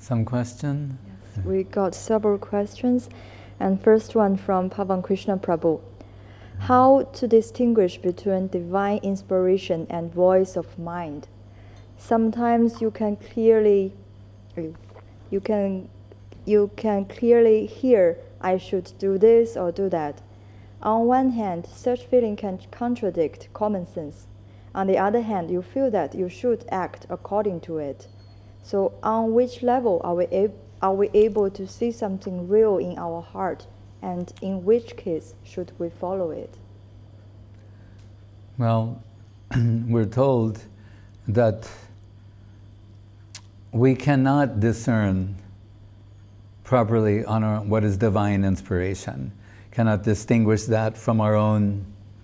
Some question? Yes, we got several questions. And first one from Pavan Krishna Prabhu. How to distinguish between divine inspiration and voice of mind? Sometimes you can clearly hear, I should do this or do that. On one hand, such feeling can contradict common sense. On the other hand, you feel that you should act according to it. So on which level are we able to see something real in our heart, and in which case should we follow it? Well, we're told that we cannot discern properly on what is divine inspiration, cannot distinguish that from our own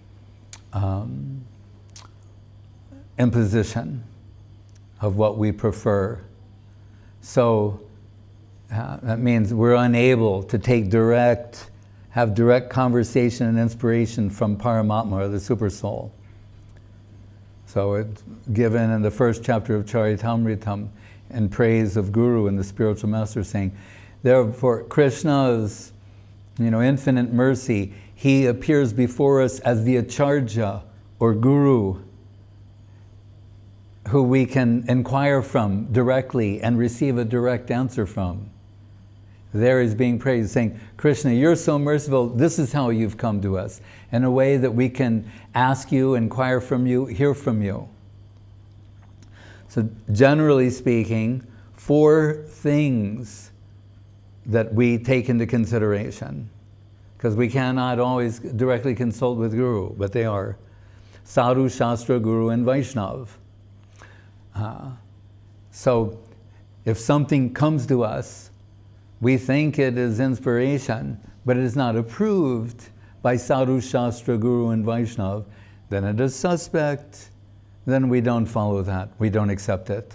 imposition of what we prefer. So that means we're unable to have direct conversation and inspiration from Paramatma, or the Super Soul. So it's given in the first chapter of Charitamritam in praise of Guru and the spiritual master, saying, therefore Krishna's infinite mercy, he appears before us as the Acharya or Guru, who we can inquire from directly and receive a direct answer from. There he's being praised, saying, Krishna, you're so merciful, this is how you've come to us, in a way that we can ask you, inquire from you, hear from you. So generally speaking, 4 things that we take into consideration, because we cannot always directly consult with Guru, but they are Sadhu, Shastra, Guru, and Vaishnav. So if something comes to us, we think it is inspiration, but it is not approved by Sadhu, Shastra, Guru, and Vaishnav, then it is suspect, then we don't follow that, we don't accept it.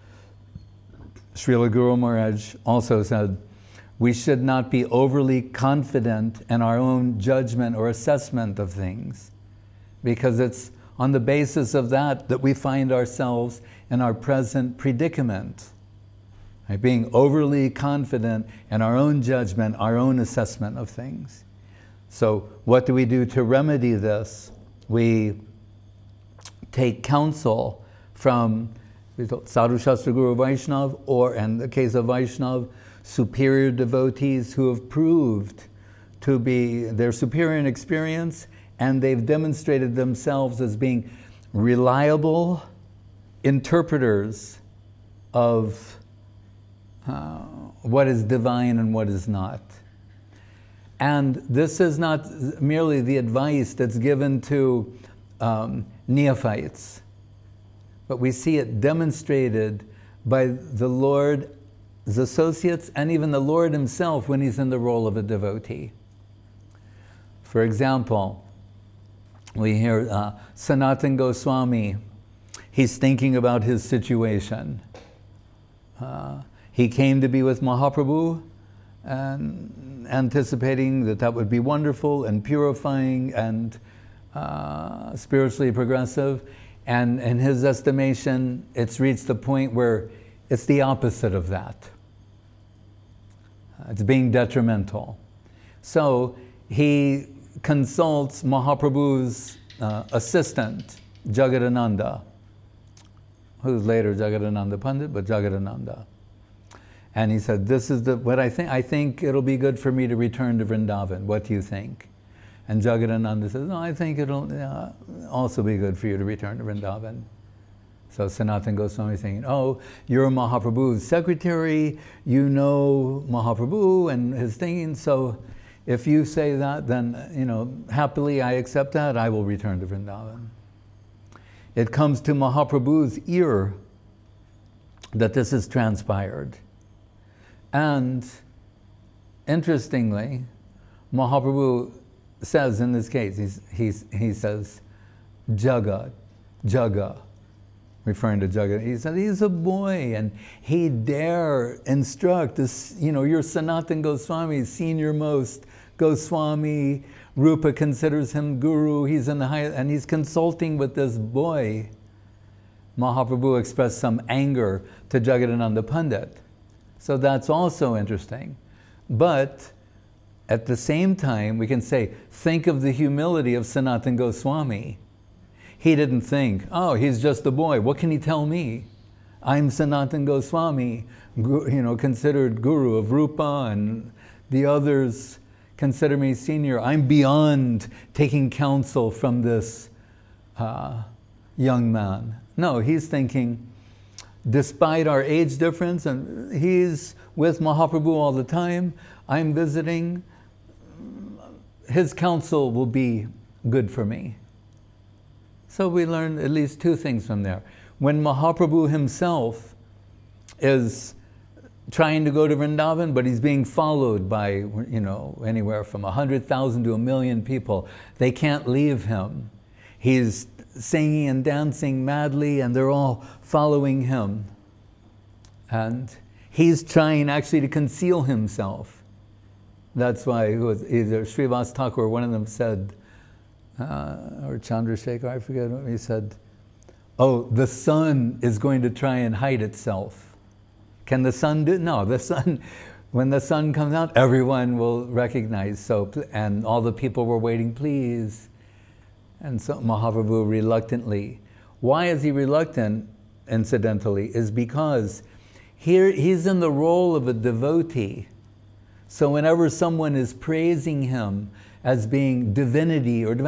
Srila Guru Maharaj also said, we should not be overly confident in our own judgment or assessment of things, because it's on the basis of that we find ourselves in our present predicament. Right? Being overly confident in our own judgment, our own assessment of things. So what do we do to remedy this? We take counsel from Sadhu, Shastra, Guru, Vaishnav, or in the case of Vaishnav, superior devotees who have proved to be their superior in experience, and they've demonstrated themselves as being reliable interpreters of what is divine and what is not. And this is not merely the advice that's given to neophytes, but we see it demonstrated by the Lord's associates and even the Lord himself when he's in the role of a devotee. For example, we hear Sanatana Goswami, he's thinking about his situation. He came to be with Mahaprabhu and anticipating that would be wonderful and purifying and spiritually progressive. And in his estimation, it's reached the point where it's the opposite of that. It's being detrimental. So he consults Mahaprabhu's assistant, Jagadananda, who's later Jagadananda Pandit, but Jagadananda. And he said, this is what I think it'll be good for me to return to Vrindavan. What do you think? And Jagadananda says, no, I think it'll also be good for you to return to Vrindavan. So Sanatana Goswami is saying, oh, you're Mahaprabhu's secretary, you know Mahaprabhu and his thinking, so if you say that, then, happily I accept that, I will return to Vrindavan. It comes to Mahaprabhu's ear that this has transpired. And interestingly, Mahaprabhu says in this case, he says, Jaga, referring to Jagat. He said he's a boy and he dare instruct this, your Sanatana Goswami, senior most Goswami. Rupa considers him guru, he's in the highest, and he's consulting with this boy. Mahaprabhu expressed some anger to Jagadananda Pandit. So that's also interesting. But at the same time, we can say, think of the humility of Sanatana Goswami. He didn't think, oh, he's just a boy. What can he tell me? I'm Sanatana Goswami, considered guru of Rupa, and the others consider me senior. I'm beyond taking counsel from this young man. No, he's thinking, despite our age difference, and he's with Mahaprabhu all the time, I'm visiting, his counsel will be good for me. So we learn at least two things from there. When Mahaprabhu himself is trying to go to Vrindavan, but he's being followed by, anywhere from 100,000 to 1 million people, they can't leave him. He's singing and dancing madly, and they're all following him. And he's trying actually to conceal himself. That's why either Srivas Thakur or one of them said, or Chandrasekhar, I forget what he said, oh, the sun is going to try and hide itself. Can the sun do? No, the sun, when the sun comes out, everyone will recognize. So, and all the people were waiting, please. And so Mahaprabhu reluctantly. Why is he reluctant, incidentally, is because here he's in the role of a devotee. So whenever someone is praising him as being divinity or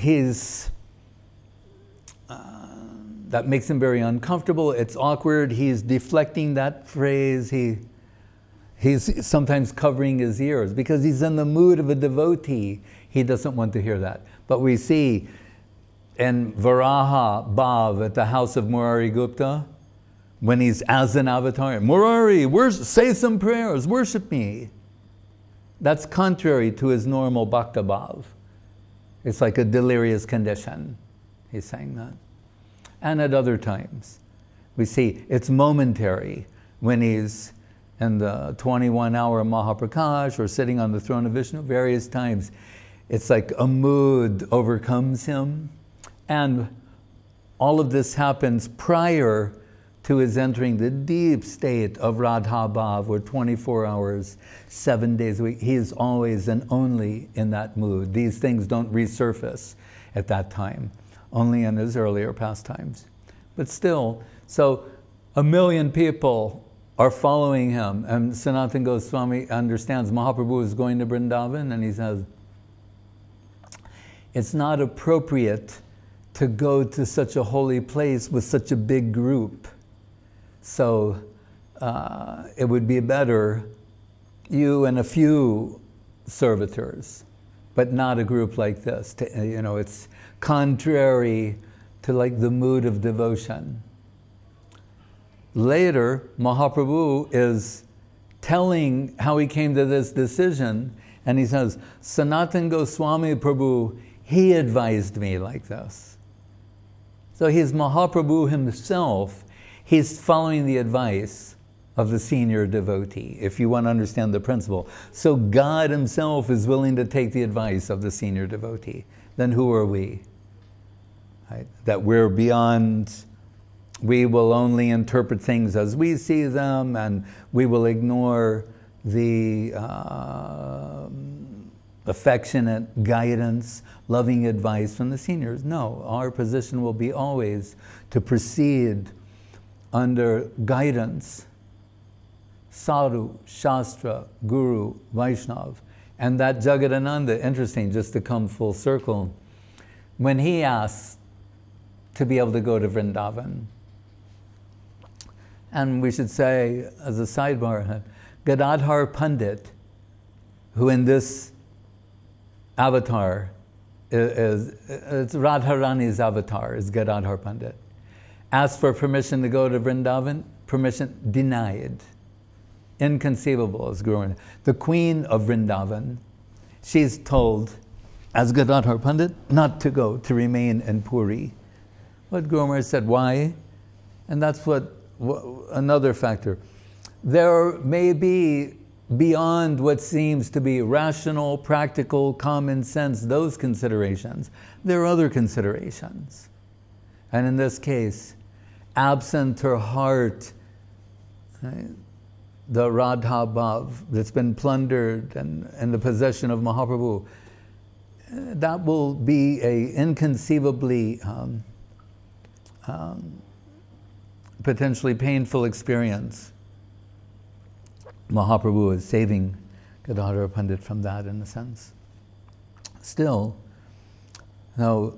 that makes him very uncomfortable. It's awkward. He's deflecting that phrase. He's sometimes covering his ears because he's in the mood of a devotee. He doesn't want to hear that. But we see in Varaha Bhav at the house of Murari Gupta, when he's as an avatar, Murari, say some prayers, worship me. That's contrary to his normal Bhakta Bhav. It's like a delirious condition. He's saying that. And at other times, we see it's momentary when he's in the 21-hour Mahaprakash or sitting on the throne of Vishnu, various times. It's like a mood overcomes him. And all of this happens prior to his entering the deep state of Radha Bhav, where 24 hours, 7 days a week, he is always and only in that mood. These things don't resurface at that time, only in his earlier pastimes. But still, so 1 million people are following him, and Sanatana Goswami understands Mahaprabhu is going to Vrindavan, and he says, it's not appropriate to go to such a holy place with such a big group. So it would be better you and a few servitors, but not a group like this. It's contrary to like the mood of devotion. Later, Mahaprabhu is telling how he came to this decision, and he says, Sanatana Goswami Prabhu, he advised me like this. So he's Mahaprabhu himself. He's following the advice of the senior devotee, if you want to understand the principle. So God himself is willing to take the advice of the senior devotee. Then who are we? Right? That we're beyond, we will only interpret things as we see them, and we will ignore the affectionate guidance, loving advice from the seniors. No, our position will be always to proceed under guidance, Sadhu, Shastra, Guru, Vaishnav. And that Jagadananda, interesting, just to come full circle, when he asked to be able to go to Vrindavan, and we should say, as a sidebar, Gadadhar Pandit, who in this avatar it's Radharani's avatar, is Gadadhar Pandit, asked for permission to go to Vrindavan, permission denied. Inconceivable as Guru. The queen of Vrindavan, she's told, as Gadadhar Pandit, not to go, to remain in Puri. But Guru Maharaj said, why? And that's another factor. There may be, beyond what seems to be rational, practical, common sense, those considerations, there are other considerations. And in this case, absent her heart, right, the Radha Bhav that's been plundered and in the possession of Mahaprabhu, that will be a inconceivably potentially painful experience. Mahaprabhu is saving Gadadhara Pandit from that in a sense. Still, so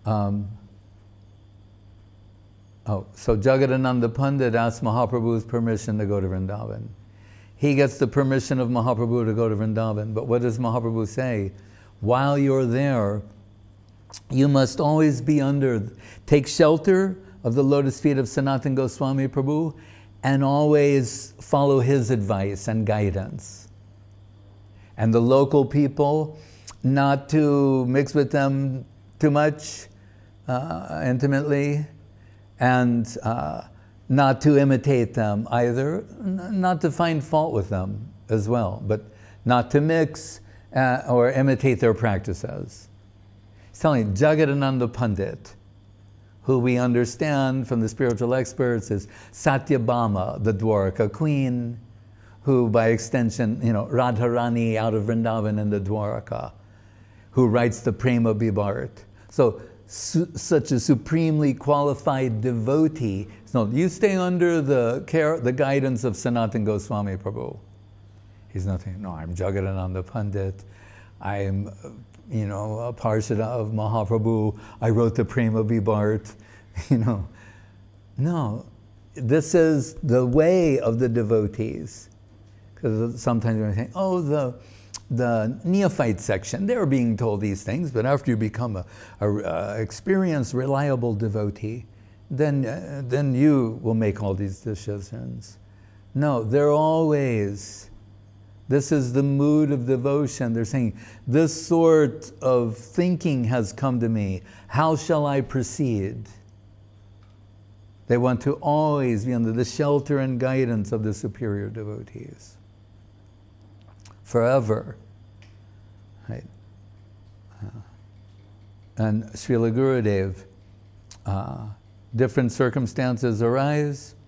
Jagadananda Pandit asks Mahaprabhu's permission to go to Vrindavan. He gets the permission of Mahaprabhu to go to Vrindavan, but what does Mahaprabhu say? While you're there, you must always be take shelter of the lotus feet of Sanatana Goswami Prabhu, and always follow his advice and guidance. And the local people, not to mix with them too much intimately, and not to imitate them either, not to find fault with them as well, but not to mix or imitate their practices. He's telling Jagadananda Pandit, who we understand from the spiritual experts is Satyabhama, the Dwarka queen, who by extension, Radharani out of Vrindavan in the Dwarka, who writes the Prema Bibart. So, such a supremely qualified devotee. So you stay under the guidance of Sanatana Goswami Prabhu. He's not saying, no, I'm Jagadananda Pandit. I'm, a Parshada of Mahaprabhu. I wrote the Prema Bibart. No, this is the way of the devotees. Because sometimes we think, the neophyte section, they're being told these things, but after you become a experienced, reliable devotee, then you will make all these decisions. No, they're always, this is the mood of devotion. They're saying, this sort of thinking has come to me. How shall I proceed? They want to always be under the shelter and guidance of the superior devotees. Forever. Right? And Srila Gurudev, different circumstances arise,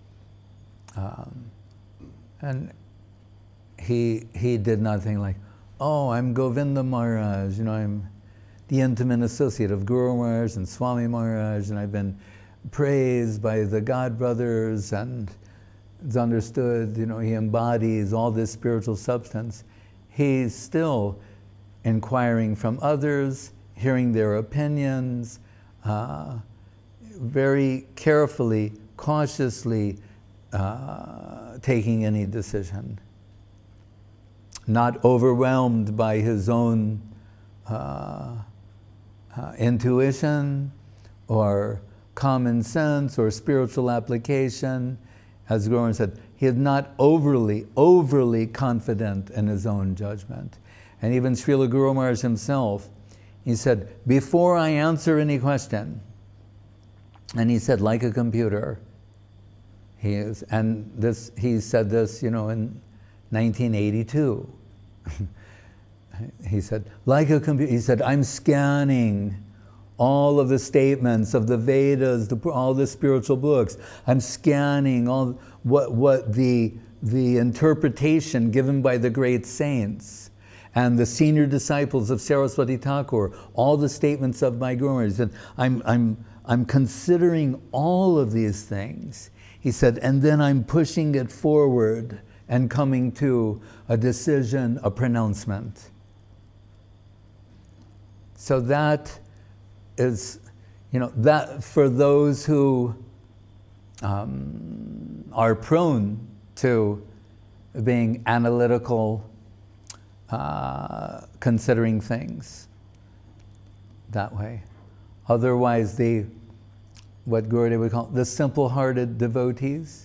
and he did nothing like, I'm Govinda Maharaj, I'm the intimate associate of Guru Maharaj and Swami Maharaj, and I've been praised by the God brothers, and it's understood, he embodies all this spiritual substance. He's still inquiring from others, hearing their opinions, very carefully, cautiously taking any decision. Not overwhelmed by his own intuition or common sense or spiritual application. As Guru said, he is not overly confident in his own judgment. And even Srila Guru Maharaj himself, he said, before I answer any question, and he said, like a computer, he said this, in 1982. He said, like a computer, he said, I'm scanning all of the statements of the Vedas, all the spiritual books. I'm scanning all what the interpretation given by the great saints and the senior disciples of Saraswati Thakur, all the statements of my Guru. He said, I'm considering all of these things. He said, and then I'm pushing it forward and coming to a decision, a pronouncement. So that is, that for those who are prone to being analytical, considering things that way. Otherwise, what Gurudev would call the simple-hearted devotees.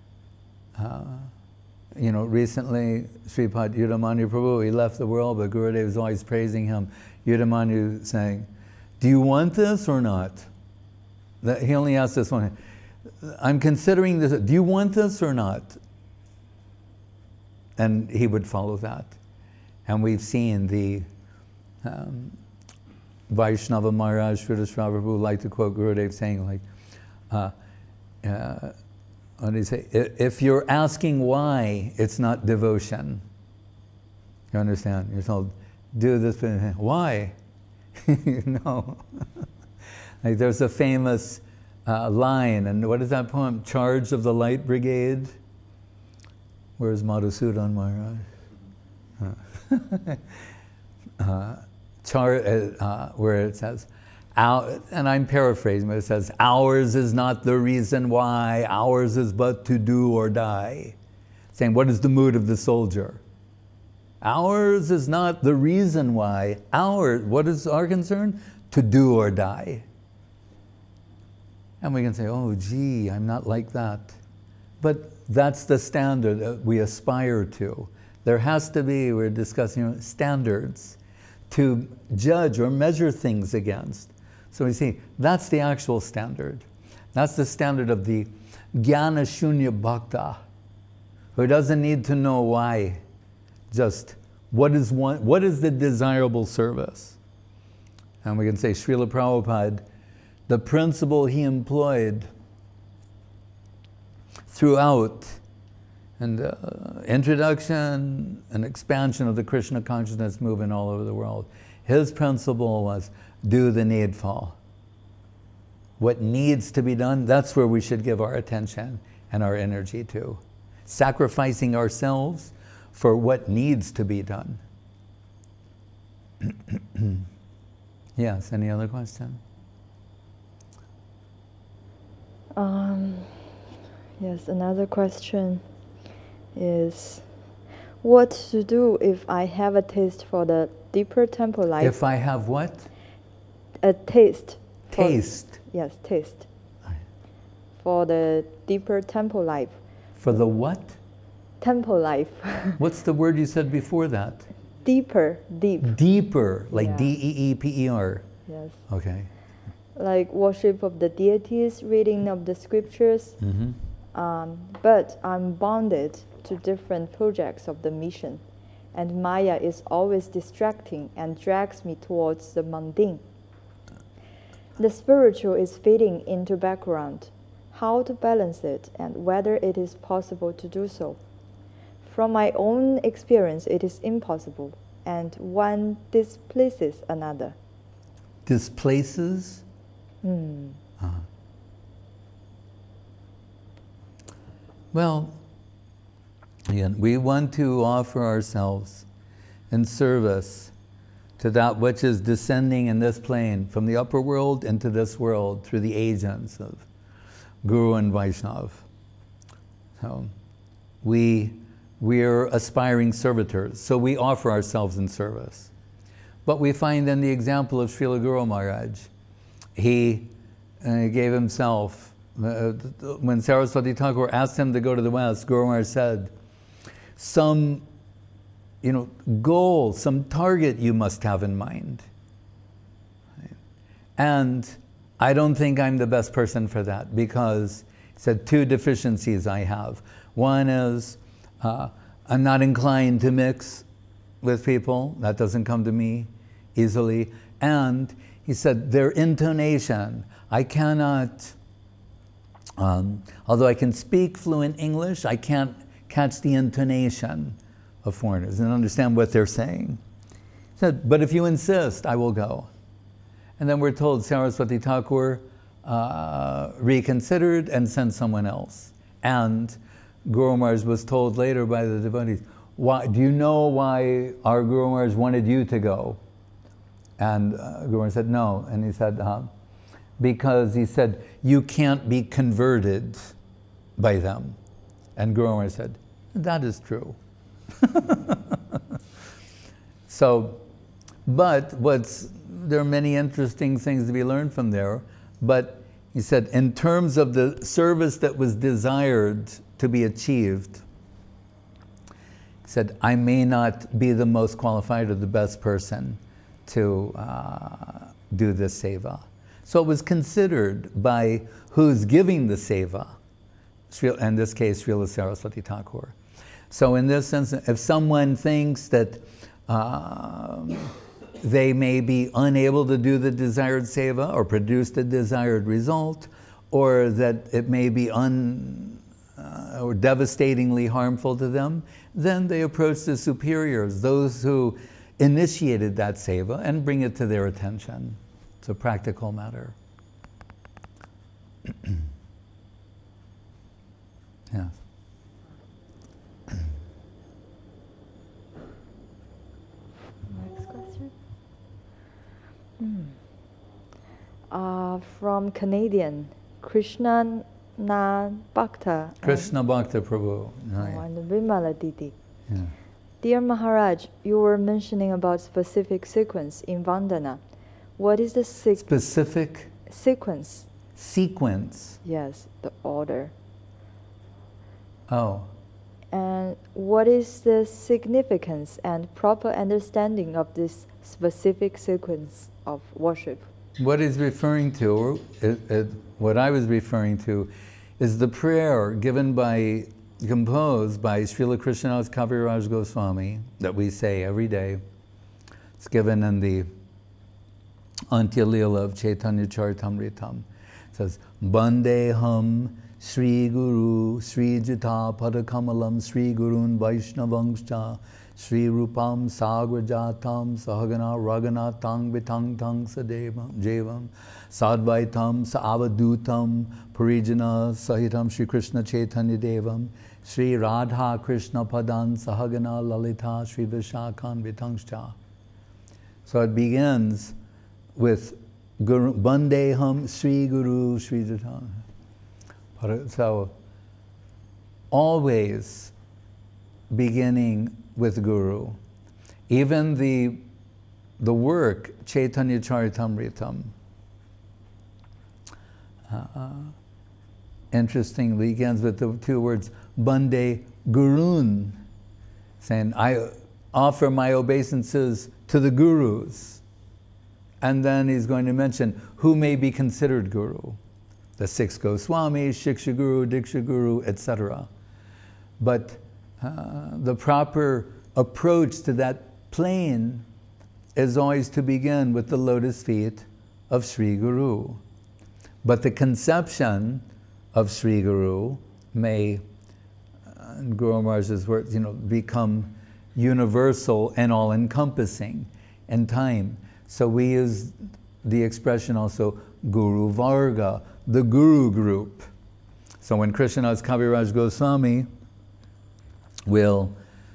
Recently, Sripad Yudamanyu Prabhu, he left the world, but Gurudev was always praising him. Yudamanyu saying, do you want this or not? He only asked this one. I'm considering this. Do you want this or not? And he would follow that. And we've seen the Vaishnava Maharaj, Sridhar Prabhu, like to quote Gurudev saying, what do you say? If you're asking why, it's not devotion. You understand? You're told, do this, why? No. Like there's a famous line, and what is that poem? Charge of the Light Brigade. Where's Madhusudan Maharaj? Where it says, and I'm paraphrasing, but it says, ours is not the reason why, ours is but to do or die. Saying, what is the mood of the soldier? Ours is not the reason why, what is our concern? To do or die. And we can say, oh gee, I'm not like that. But that's the standard that we aspire to. There has to be, we're discussing standards to judge or measure things against. So we see, that's the actual standard. That's the standard of the Jnana Shunya Bhakta, who doesn't need to know why, just what is the desirable service. And we can say Srila Prabhupada, the principle he employed throughout and introduction and expansion of the Krishna consciousness movement all over the world, his principle was do the needful. What needs to be done, that's where we should give our attention and our energy to. Sacrificing ourselves for what needs to be done. Yes, any other question? Yes, another question is, what to do if I have a taste for the deeper temple life? If I have what? A taste. Taste? Yes, taste. For the deeper temple life. For the what? Temple life. What's the word you said before that? Deeper, deep. Deeper, like Yeah. D-E-E-P-E-R. Yes. Okay. Like worship of the deities, reading of the scriptures. Mm-hmm. But I'm bounded to different projects of the mission, and Maya is always distracting and drags me towards the mundane. The spiritual is fading into background. How to balance it and whether it is possible to do so. From my own experience, it is impossible, and one displaces another. Displaces? Well, again, we want to offer ourselves in service to that which is descending in this plane from the upper world into this world through the agents of Guru and Vaishnava. So we're aspiring servitors, so we offer ourselves in service. But we find in the example of Srila Guru Maharaj, he gave himself. When Saraswati Thakur asked him to go to the West, Guru Maharaj said, some goal, some target you must have in mind. And I don't think I'm the best person for that, because he said 2 deficiencies I have. One is I'm not inclined to mix with people. That doesn't come to me easily. And he said their intonation, I cannot, although I can speak fluent English, I can't catch the intonation of foreigners and understand what they're saying. He said, but if you insist, I will go. And then we're told Saraswati Thakur reconsidered and sent someone else. And Guru Maharaj was told later by the devotees, do you know why our Guru Maharaj wanted you to go? And Guru Maharaj said, no. And he said, because he said, you can't be converted by them. And Guru Maharaj said, that is true. So, but there are many interesting things to be learned from there. But he said, in terms of the service that was desired to be achieved, he said, I may not be the most qualified or the best person to do this seva. So it was considered by who's giving the seva, in this case, Srila Saraswati Thakur. So in this sense, if someone thinks that they may be unable to do the desired seva or produce the desired result, or that it may be or devastatingly harmful to them, then they approach the superiors, those who initiated that seva, and bring it to their attention. It's a practical matter. Yes. Next question. From Canadian, Krishna Bhakta. Krishna Bhakta Prabhu. And Vimala Didi. Yeah. Dear Maharaj, you were mentioning about specific sequence in Vandana. What is the Specific sequence? Sequence. Yes, the order. Oh. And what is the significance and proper understanding of this specific sequence of worship? What he's referring to, what I was referring to, is the prayer composed by Srila Krishnadas Kaviraj Goswami that we say every day. It's given in the Antya Leela of Chaitanya Charitamritam. It says, Bandeham Sri Guru Sri Jita Padakamalam Sri Gurun Vaishnavangscha Sri Rupam Sagrajatam Sahagana Raganatang Vitang Tang Sadevam Sadvaitam Saavadutam Parijana Sahitam Sri Krishna Chaitanya Devam Sri Radha Krishna Padan Sahagana Lalita Sri Vishakhan Vitangscha. So it begins with Guru, Bandeham Sri Guru Sri Jita. So always beginning with Guru. Even the work Chaitanya Charitamritam, interestingly begins with the two words Bande Gurun, saying, I offer my obeisances to the Gurus. And then he's going to mention who may be considered Guru. The 6 Goswamis, Shiksha Guru, Diksha Guru, etc. But the proper approach to that plane is always to begin with the lotus feet of Sri Guru. But the conception of Sri Guru may, in Guru Maharaj's words, become universal and all-encompassing in time. So we use the expression also Guru Varga, the Guru group. So when Krishnadas Kaviraj Goswami will,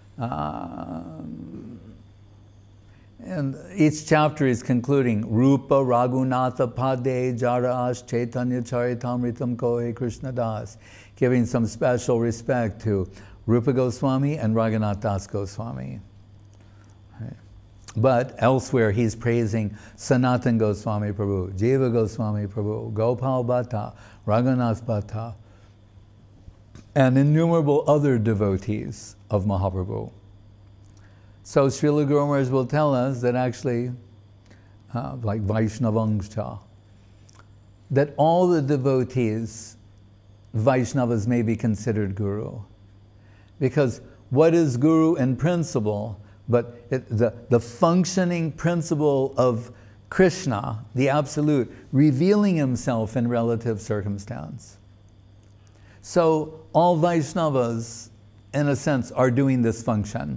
and each chapter is concluding, Rupa Raghunatha Pade Jarash Chaitanya Charitamritam Kohe Krishnadas, giving some special respect to Rupa Goswami and Raghunath Das Goswami. Right. But elsewhere he's praising Sanatan Goswami Prabhu, Jiva Goswami Prabhu, Gopal Bhatta, Raghunath Bhatta, and innumerable other devotees of Mahaprabhu. So Srila Guru Maharaj will tell us that actually, like Vaishnavangscha, that all the devotees, Vaishnavas, may be considered Guru. Because what is Guru in principle, but the functioning principle of Krishna, the Absolute, revealing himself in relative circumstance. So all Vaishnavas, in a sense, are doing this function.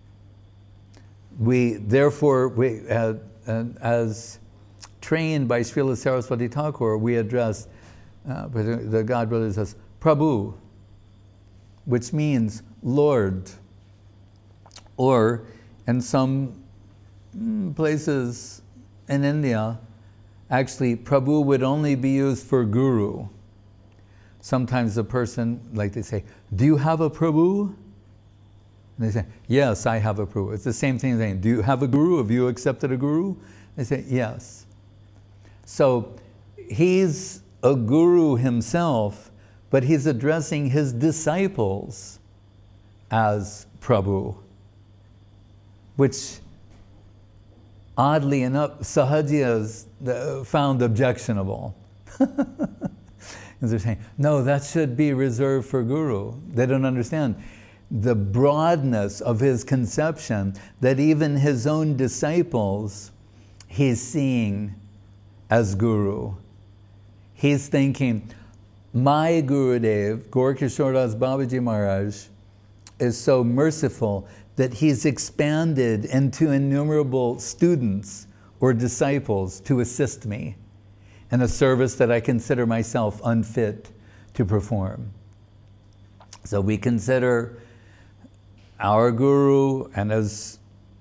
Therefore, as trained by Srila Saraswati Thakur, we address the God brothers as Prabhu, which means Lord. Or in some places in India, actually Prabhu would only be used for Guru. Sometimes the person, like they say, do you have a Prabhu? And they say, yes, I have a Prabhu. It's the same thing as saying, do you have a Guru? Have you accepted a Guru? They say, yes. So he's a Guru himself, but he's addressing his disciples as Prabhu, which oddly enough, Sahajiyas found objectionable. And they're saying, no, that should be reserved for Guru. They don't understand the broadness of his conception, that even his own disciples he's seeing as Guru. He's thinking, my Gurudev, Gaur Kishore Das Babaji Maharaj, is so merciful that he's expanded into innumerable students or disciples to assist me in a service that I consider myself unfit to perform. So we consider our Guru, and as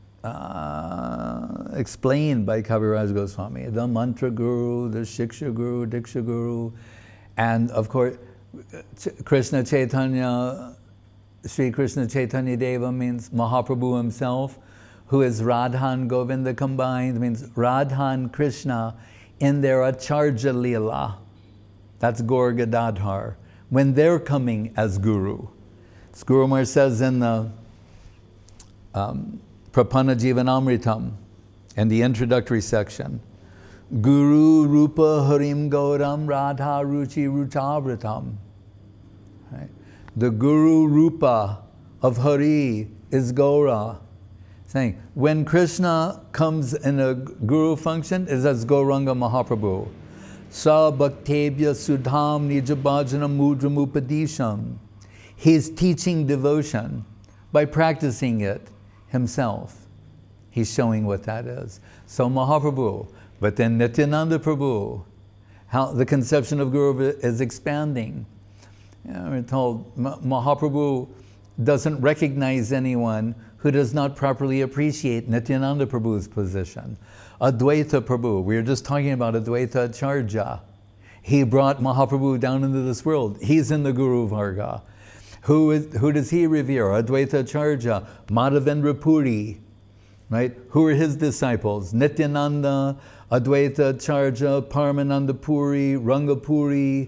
explained by Kaviraj Goswami, the Mantra Guru, the Shiksha Guru, Diksha Guru, and of course Krishna Chaitanya, Sri Krishna Chaitanya Deva means Mahaprabhu himself, who is Radha and Govinda combined, means Radha and Krishna in their Acharya Leela. That's Gaur Gadadhar, when they're coming as Guru. As Guru Maharaj says in the Prapanna Jivanamritam, in the introductory section, Guru Rupa Harim Gauram Radha Ruchi Ruchavritam. Right? The Guru Rupa of Hari is Gaura. Saying, when Krishna comes in a Guru function, is as Gauranga Mahaprabhu. Sa Bhaktebhya Sudham Nijabhajana Mudram Upadisham. He's teaching devotion by practicing it himself. He's showing what that is. So Mahaprabhu, but then Nityananda Prabhu, how the conception of Guru is expanding. We're told Mahaprabhu doesn't recognize anyone who does not properly appreciate Nityananda Prabhu's position. Advaita Prabhu, we were just talking about Advaita Acharya. He brought Mahaprabhu down into this world. He's in the Guru Varga. Who does he revere? Advaita Acharya, Madhavendra Puri, right? Who are his disciples? Nityananda, Advaita Acharya, Paramananda Puri, Rangapuri.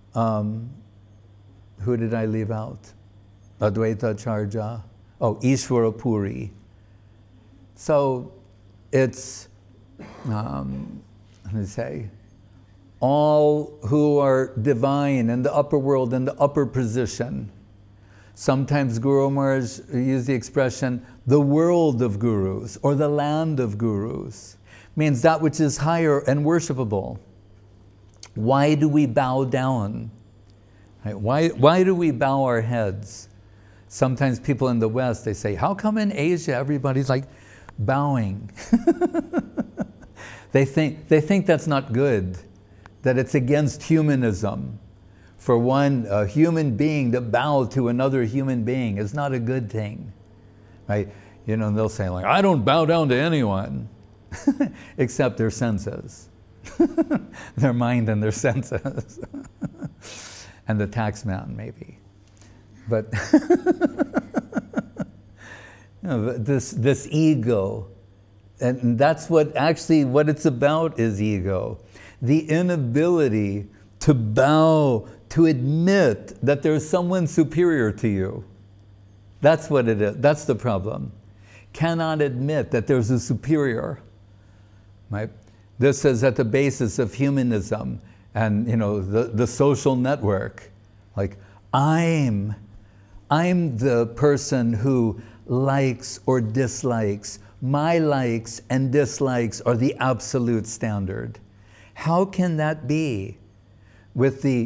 Who did I leave out? Advaita Acharya. Oh, Ishvara Puri. So it's, let me say, all who are divine in the upper world, in the upper position. Sometimes Guru Maharaj used the expression, the world of gurus, or the land of gurus. Means that which is higher and worshipable. Why do we bow down? Right? Why do we bow our heads? Sometimes people in the West, they say, how come in Asia everybody's like bowing? They think that's not good, that it's against humanism. For a human being to bow to another human being is not a good thing, right? And they'll say like, I don't bow down to anyone, except their senses, their mind and their senses, and the tax man maybe. But this ego, and that's what it's about is ego. The inability to bow, to admit that there's someone superior to you. That's what it is. That's the problem. Cannot admit that there's a superior. Right? This is at the basis of humanism and the social network. Like, I'm the person who likes or dislikes. My likes and dislikes are the absolute standard. How can that be? With the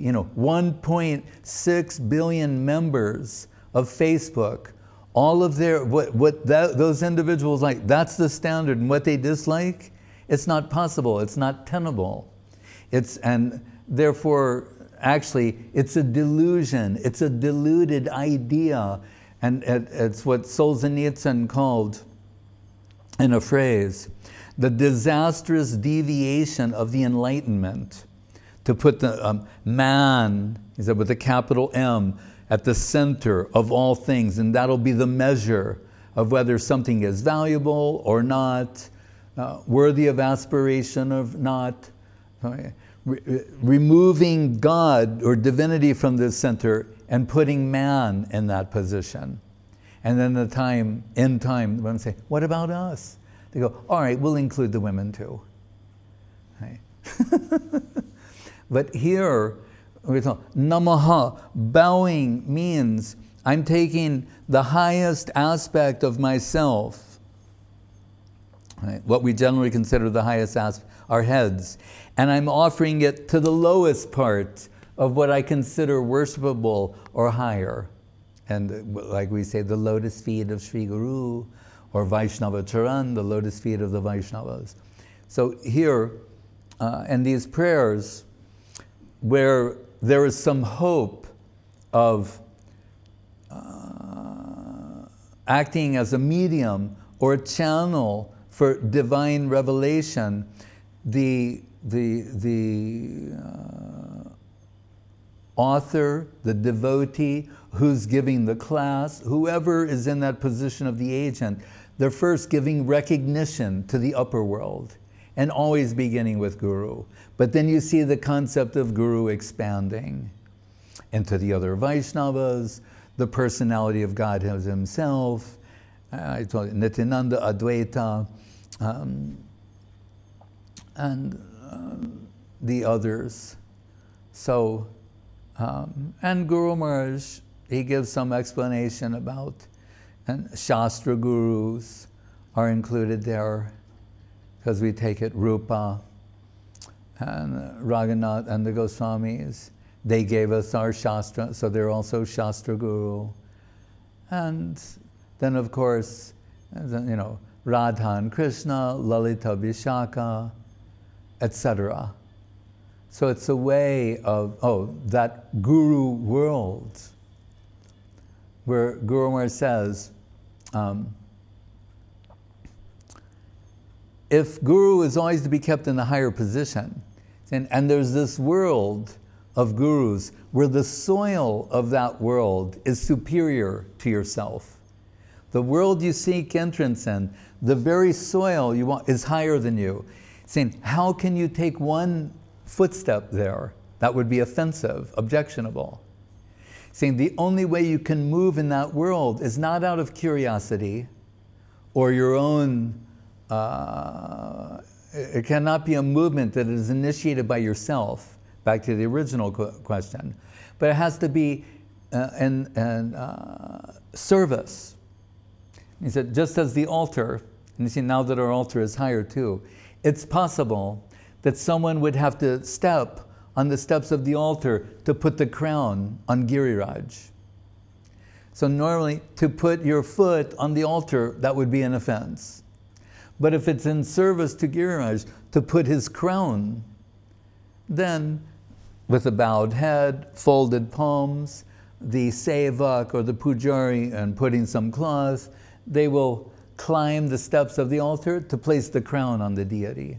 1.6 billion members of Facebook, all of their those individuals like, that's the standard, and what they dislike, it's not possible, it's not tenable. And therefore, actually, it's a delusion, it's a deluded idea, and it's what Solzhenitsyn called, in a phrase, the disastrous deviation of the Enlightenment. To put the man, he said, with a capital M, at the center of all things, and that'll be the measure of whether something is valuable or not, worthy of aspiration or not. Removing God or divinity from the center and putting man in that position. And then in time, when I say, what about us? They go, all right, we'll include the women too. Right? But here, we're talking, namaha, bowing means I'm taking the highest aspect of myself, right? What we generally consider the highest aspect, our heads, and I'm offering it to the lowest part of what I consider worshipable or higher. And like we say, the lotus feet of Sri Guru, or Vaishnava Charan, the lotus feet of the Vaishnavas. So here, in these prayers, where there is some hope of acting as a medium or a channel for divine revelation, the author, the devotee who's giving the class, whoever is in that position of the agent, they're first giving recognition to the upper world, and always beginning with Guru. But then you see the concept of Guru expanding into the other Vaishnavas, the personality of God himself. I told you, Nityananda, Advaita, and the others. So, and Guru Maharaj, he gives some explanation about, and Shastra Gurus are included there, because we take it Rupa and Raghunath and the Goswamis. They gave us our Shastra, so they're also Shastra Guru. And then, of course, Radha and Krishna, Lalita Vishaka, etc. So it's a way of, that Guru world, where Guru Maharaj says, if Guru is always to be kept in a higher position, and there's this world of Gurus where the soil of that world is superior to yourself. The world you seek entrance in, the very soil you want is higher than you. Saying, how can you take one footstep there? That would be offensive, objectionable. Saying the only way you can move in that world is not out of curiosity or your own, it cannot be a movement that is initiated by yourself, back to the original question, but it has to be in service. He said, just as the altar, and you see now that our altar is higher too, it's possible that someone would have to step on the steps of the altar to put the crown on Giriraj. So normally, to put your foot on the altar, that would be an offense. But if it's in service to Giriraj, to put his crown, then with a bowed head, folded palms, the sevak or the pujari and putting some cloth, they will climb the steps of the altar to place the crown on the deity.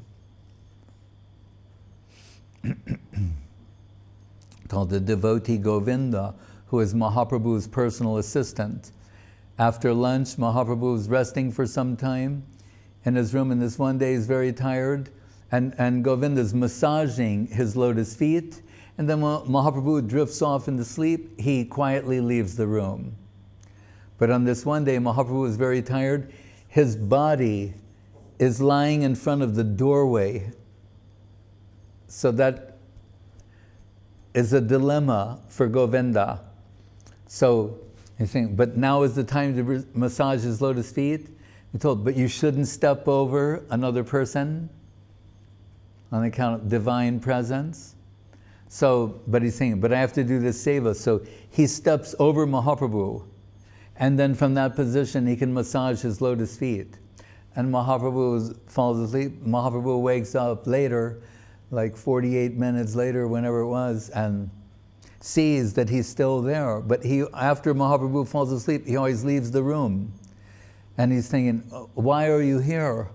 Called the devotee Govinda, who is Mahaprabhu's personal assistant. After lunch, Mahaprabhu was resting for some time in his room, and this one day he's very tired, and Govinda's massaging his lotus feet, and then when Mahaprabhu drifts off into sleep, he quietly leaves the room. But on this one day, Mahaprabhu was very tired. His body is lying in front of the doorway. So that is a dilemma for Govinda. So he's saying, but now is the time to massage his lotus feet. He told, but you shouldn't step over another person on account of divine presence. So, but he's saying, but I have to do this seva. So he steps over Mahaprabhu, and then from that position he can massage his lotus feet. And Mahaprabhu falls asleep. Mahaprabhu wakes up later, like 48 minutes later, whenever it was, and sees that he's still there. But after Mahaprabhu falls asleep, he always leaves the room. And he's thinking, why are you here?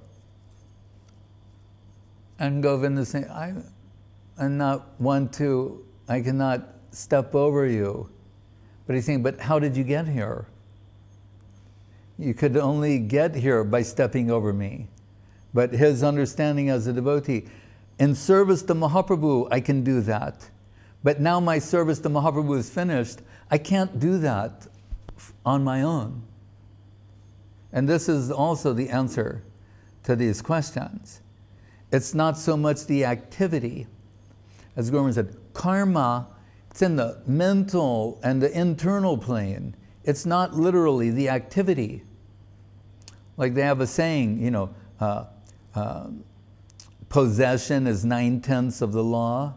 And Govinda is saying, I'm not one to, I cannot step over you. But he's saying, but how did you get here? You could only get here by stepping over me. But his understanding as a devotee, in service to Mahaprabhu, I can do that. But now my service to Mahaprabhu is finished, I can't do that on my own. And this is also the answer to these questions. It's not so much the activity. As Guru Maharaj said, karma, it's in the mental and the internal plane. It's not literally the activity. Like they have a saying, possession is 9/10 of the law.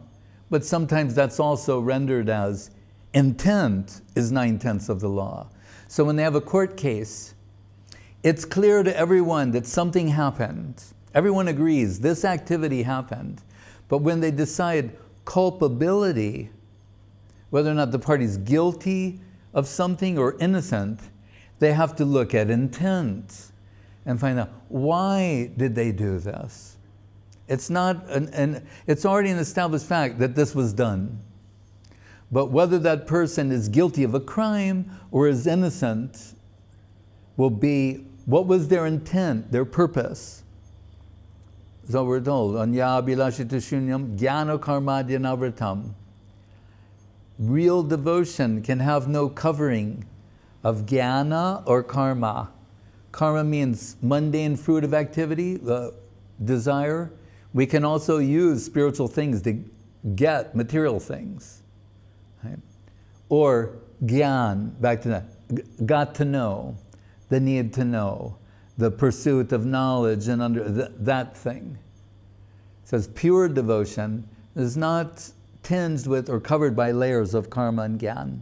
But sometimes that's also rendered as intent is 9/10 of the law. So when they have a court case, it's clear to everyone that something happened. Everyone agrees this activity happened. But when they decide culpability, whether or not the party's guilty of something or innocent, they have to look at intent and find out, why did they do this? It's not it's already an established fact that this was done. But whether that person is guilty of a crime or is innocent will be, what was their intent, their purpose? So we're told, Anya abhilashitu shunyam jnana karmadyanavritam. Real devotion can have no covering of jnana or karma. Karma means mundane fruitive activity, desire. We can also use spiritual things to get material things. Right? Or gyan, back to that, got to know, the need to know, the pursuit of knowledge and that thing. It says pure devotion is not tinged with or covered by layers of karma and gyan.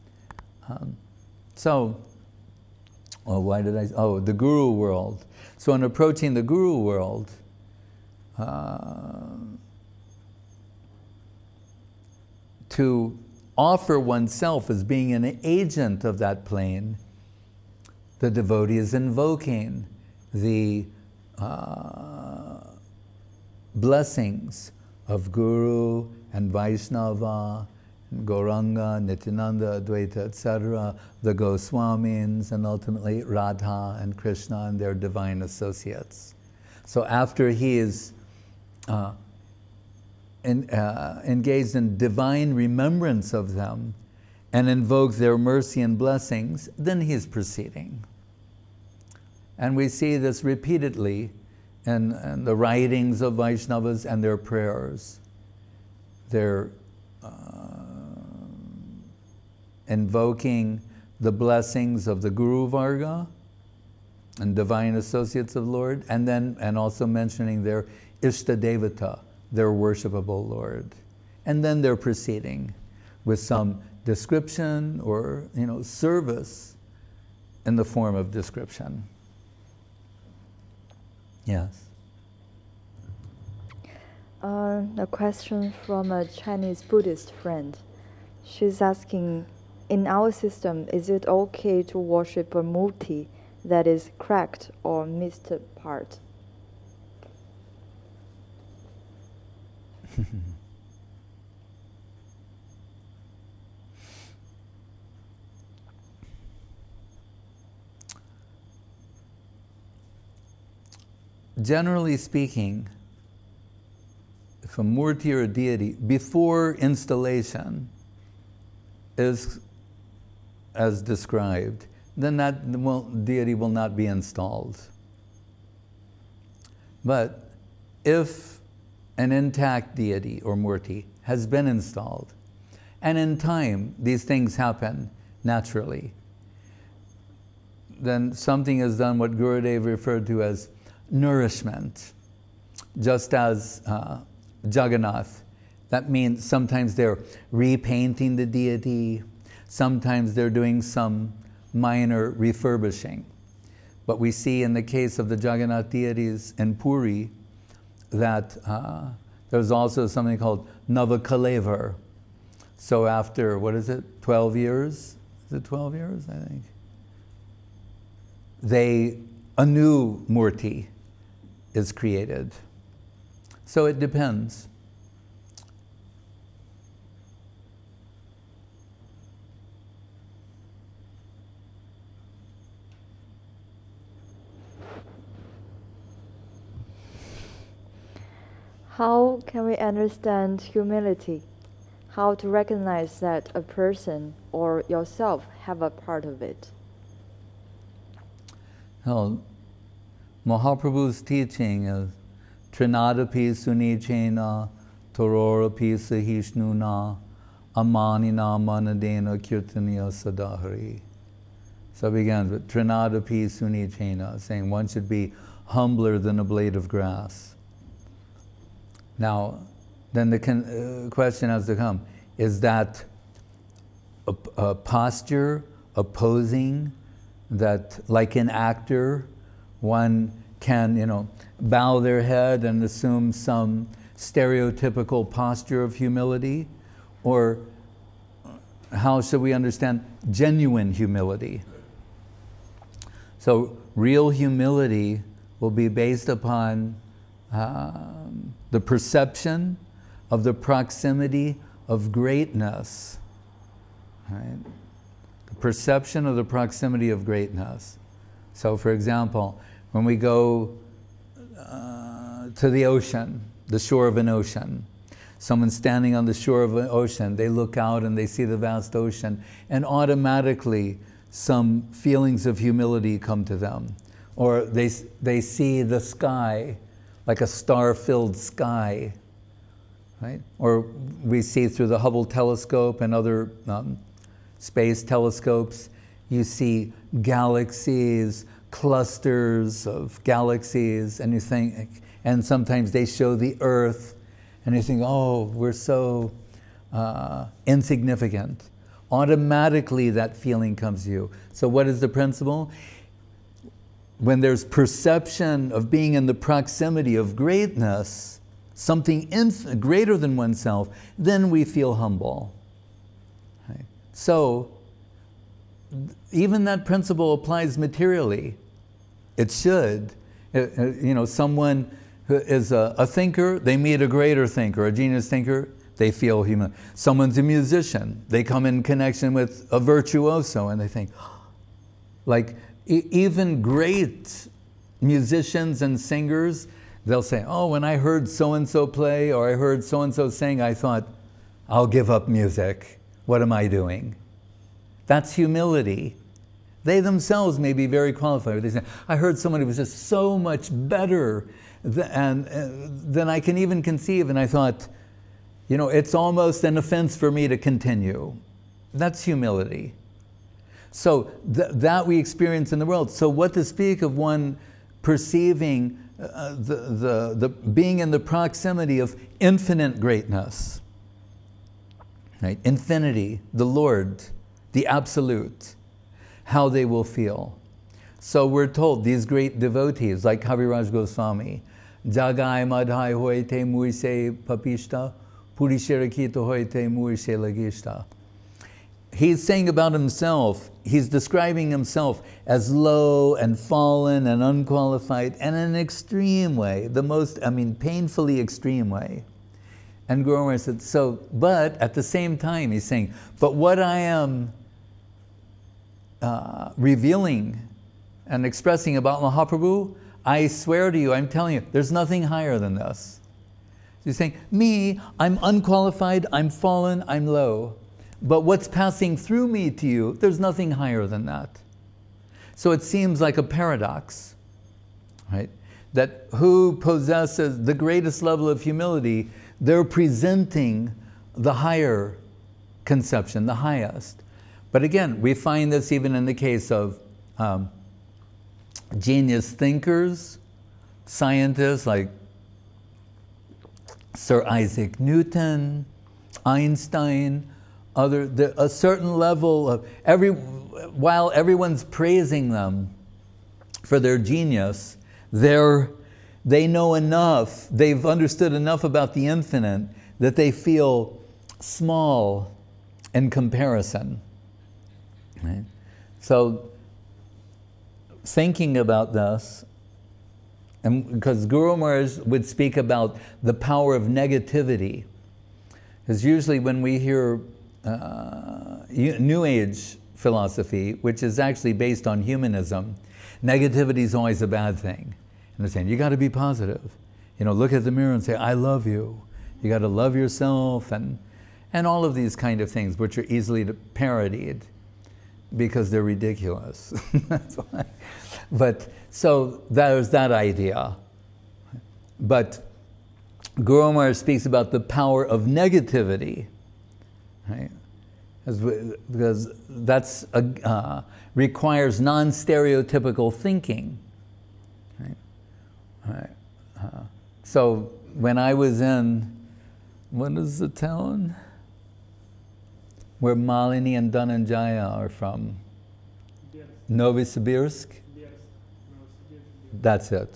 The guru world. So in approaching the guru world, to offer oneself as being an agent of that plane, the devotee is invoking the blessings of Guru and Vaishnava, and Gauranga, Nityananda, Advaita, etc., the Goswamis, and ultimately Radha and Krishna and their divine associates. So after he is engaged in divine remembrance of them and invokes their mercy and blessings, then he is proceeding. And we see this repeatedly in the writings of Vaishnavas and their prayers. They're invoking the blessings of the Guru Varga and divine associates of Lord, and also mentioning their Ishta Devata, their worshipable Lord. And then they're proceeding with some description or service in the form of description. Yes. A question from a Chinese Buddhist friend. She's asking, in our system, is it okay to worship a murti that is cracked or missed part? Generally speaking, if a murti or a deity, before installation, is as described, then that deity will not be installed. But if an intact deity or murti has been installed, and in time these things happen naturally, then something is done what Gurudev referred to as nourishment. Just as Jagannath, that means sometimes they're repainting the deity, sometimes they're doing some minor refurbishing. But we see in the case of the Jagannath deities in Puri that there's also something called Navakalevar. So after, 12 years? Is it 12 years, I think? A new murti is created. So it depends. How can we understand humility? How to recognize that a person or yourself have a part of it? Well, Mahaprabhu's teaching is Trinadapi Sunichena Tororapi Sahishnuna Amanina Manadena Kirtaniya Sadahari. So it begins with Trinadapi Sunichena, saying one should be humbler than a blade of grass. Now, then the question has to come, is that a posture, a posing, that like an actor, one can, bow their head and assume some stereotypical posture of humility? Or how should we understand genuine humility? So real humility will be based upon the perception of the proximity of greatness. Right? The perception of the proximity of greatness. So for example, when we go to the ocean, the shore of an ocean, someone's standing on the shore of an ocean, they look out and they see the vast ocean, and automatically some feelings of humility come to them. Or they see the sky, like a star-filled sky, right? Or we see through the Hubble telescope and other space telescopes, you see galaxies, clusters of galaxies, and you think, and sometimes they show the Earth, and you think, oh, we're so insignificant. Automatically that feeling comes to you. So what is the principle? When there's perception of being in the proximity of greatness, something greater than oneself, then we feel humble. Right? So even that principle applies materially. It should. Someone who is a thinker, they meet a greater thinker, a genius thinker, they feel human. Someone's a musician, they come in connection with a virtuoso and they think, like even great musicians and singers, they'll say, oh, when I heard so-and-so play or I heard so-and-so sing, I thought, I'll give up music. What am I doing? That's humility. They themselves may be very qualified. They say, I heard someone who was just so much better than I can even conceive, and I thought, it's almost an offense for me to continue. That's humility. So that we experience in the world. So what to speak of one perceiving the being in the proximity of infinite greatness, right? Infinity, the Lord, the Absolute, how they will feel. So we're told these great devotees like Kaviraj Goswami, Jagai Madhai Hoite Muise Papishta, Purishirakita Hoite Muise Lagishta. He's saying about himself, he's describing himself as low and fallen and unqualified and in an extreme way, the most, painfully extreme way. And Guru Maharaj said, but at the same time, he's saying, but what I am revealing and expressing about Mahaprabhu, I swear to you, I'm telling you, there's nothing higher than this. He's saying, me, I'm unqualified, I'm fallen, I'm low. But what's passing through me to you, there's nothing higher than that. So it seems like a paradox, right? That who possesses the greatest level of humility, they're presenting the higher conception, the highest. But again, we find this even in the case of genius thinkers, scientists like Sir Isaac Newton, Einstein, a certain level of while everyone's praising them for their genius, they know enough, they've understood enough about the infinite that they feel small in comparison. Right? So thinking about this, and because Guru Maharaj would speak about the power of negativity, because usually when we hear New Age philosophy, which is actually based on humanism, negativity is always a bad thing. And they're saying, you got to be positive. Look at the mirror and say, I love you. You got to love yourself, and all of these kind of things, which are easily parodied because they're ridiculous. That's why. But so there's that idea. But Guru Maharaj speaks about the power of negativity, right? Because that's requires non-stereotypical thinking. Right? So when I was in what is the town where Malini and Dhananjaya are from? Novosibirsk? That's it.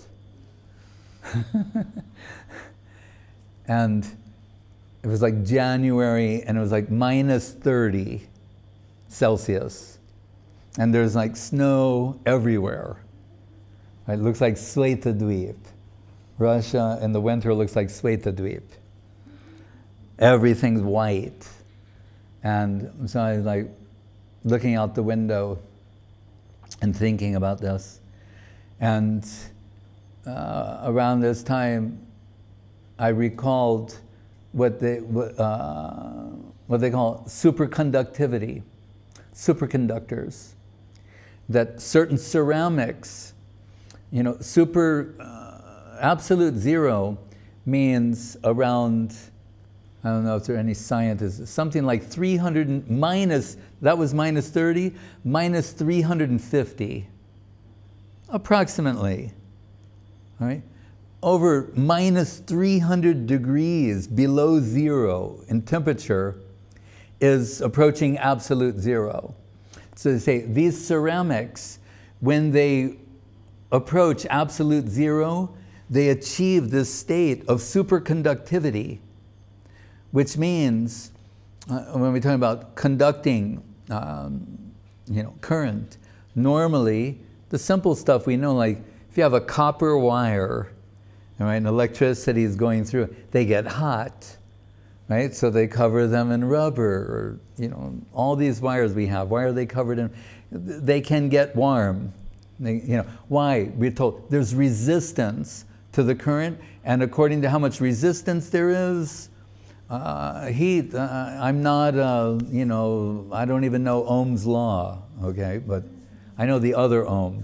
And it was like January, and it was like minus 30 Celsius. And there's like snow everywhere. It looks like Svetadweep. Russia in the winter looks like Svetadweep. Everything's white. And so I was like looking out the window and thinking about this. And around this time, I recalled what they call superconductivity, superconductors. That certain ceramics, absolute zero means around, I don't know if there are any scientists, something like 300 minus, that was minus 30, minus 350, approximately, all right? Over minus 300 degrees below zero in temperature is approaching absolute zero. So they say these ceramics, when they approach absolute zero, they achieve this state of superconductivity, which means, when we're talking about conducting, current, normally the simple stuff we know, like if you have a copper wire, right, and electricity is going through, they get hot, right? So they cover them in rubber, or all these wires we have. Why are they covered in? They can get warm. Why? We're told there's resistance to the current, and according to how much resistance there is, heat. I'm not, I don't even know Ohm's law, okay? But I know the other Ohm.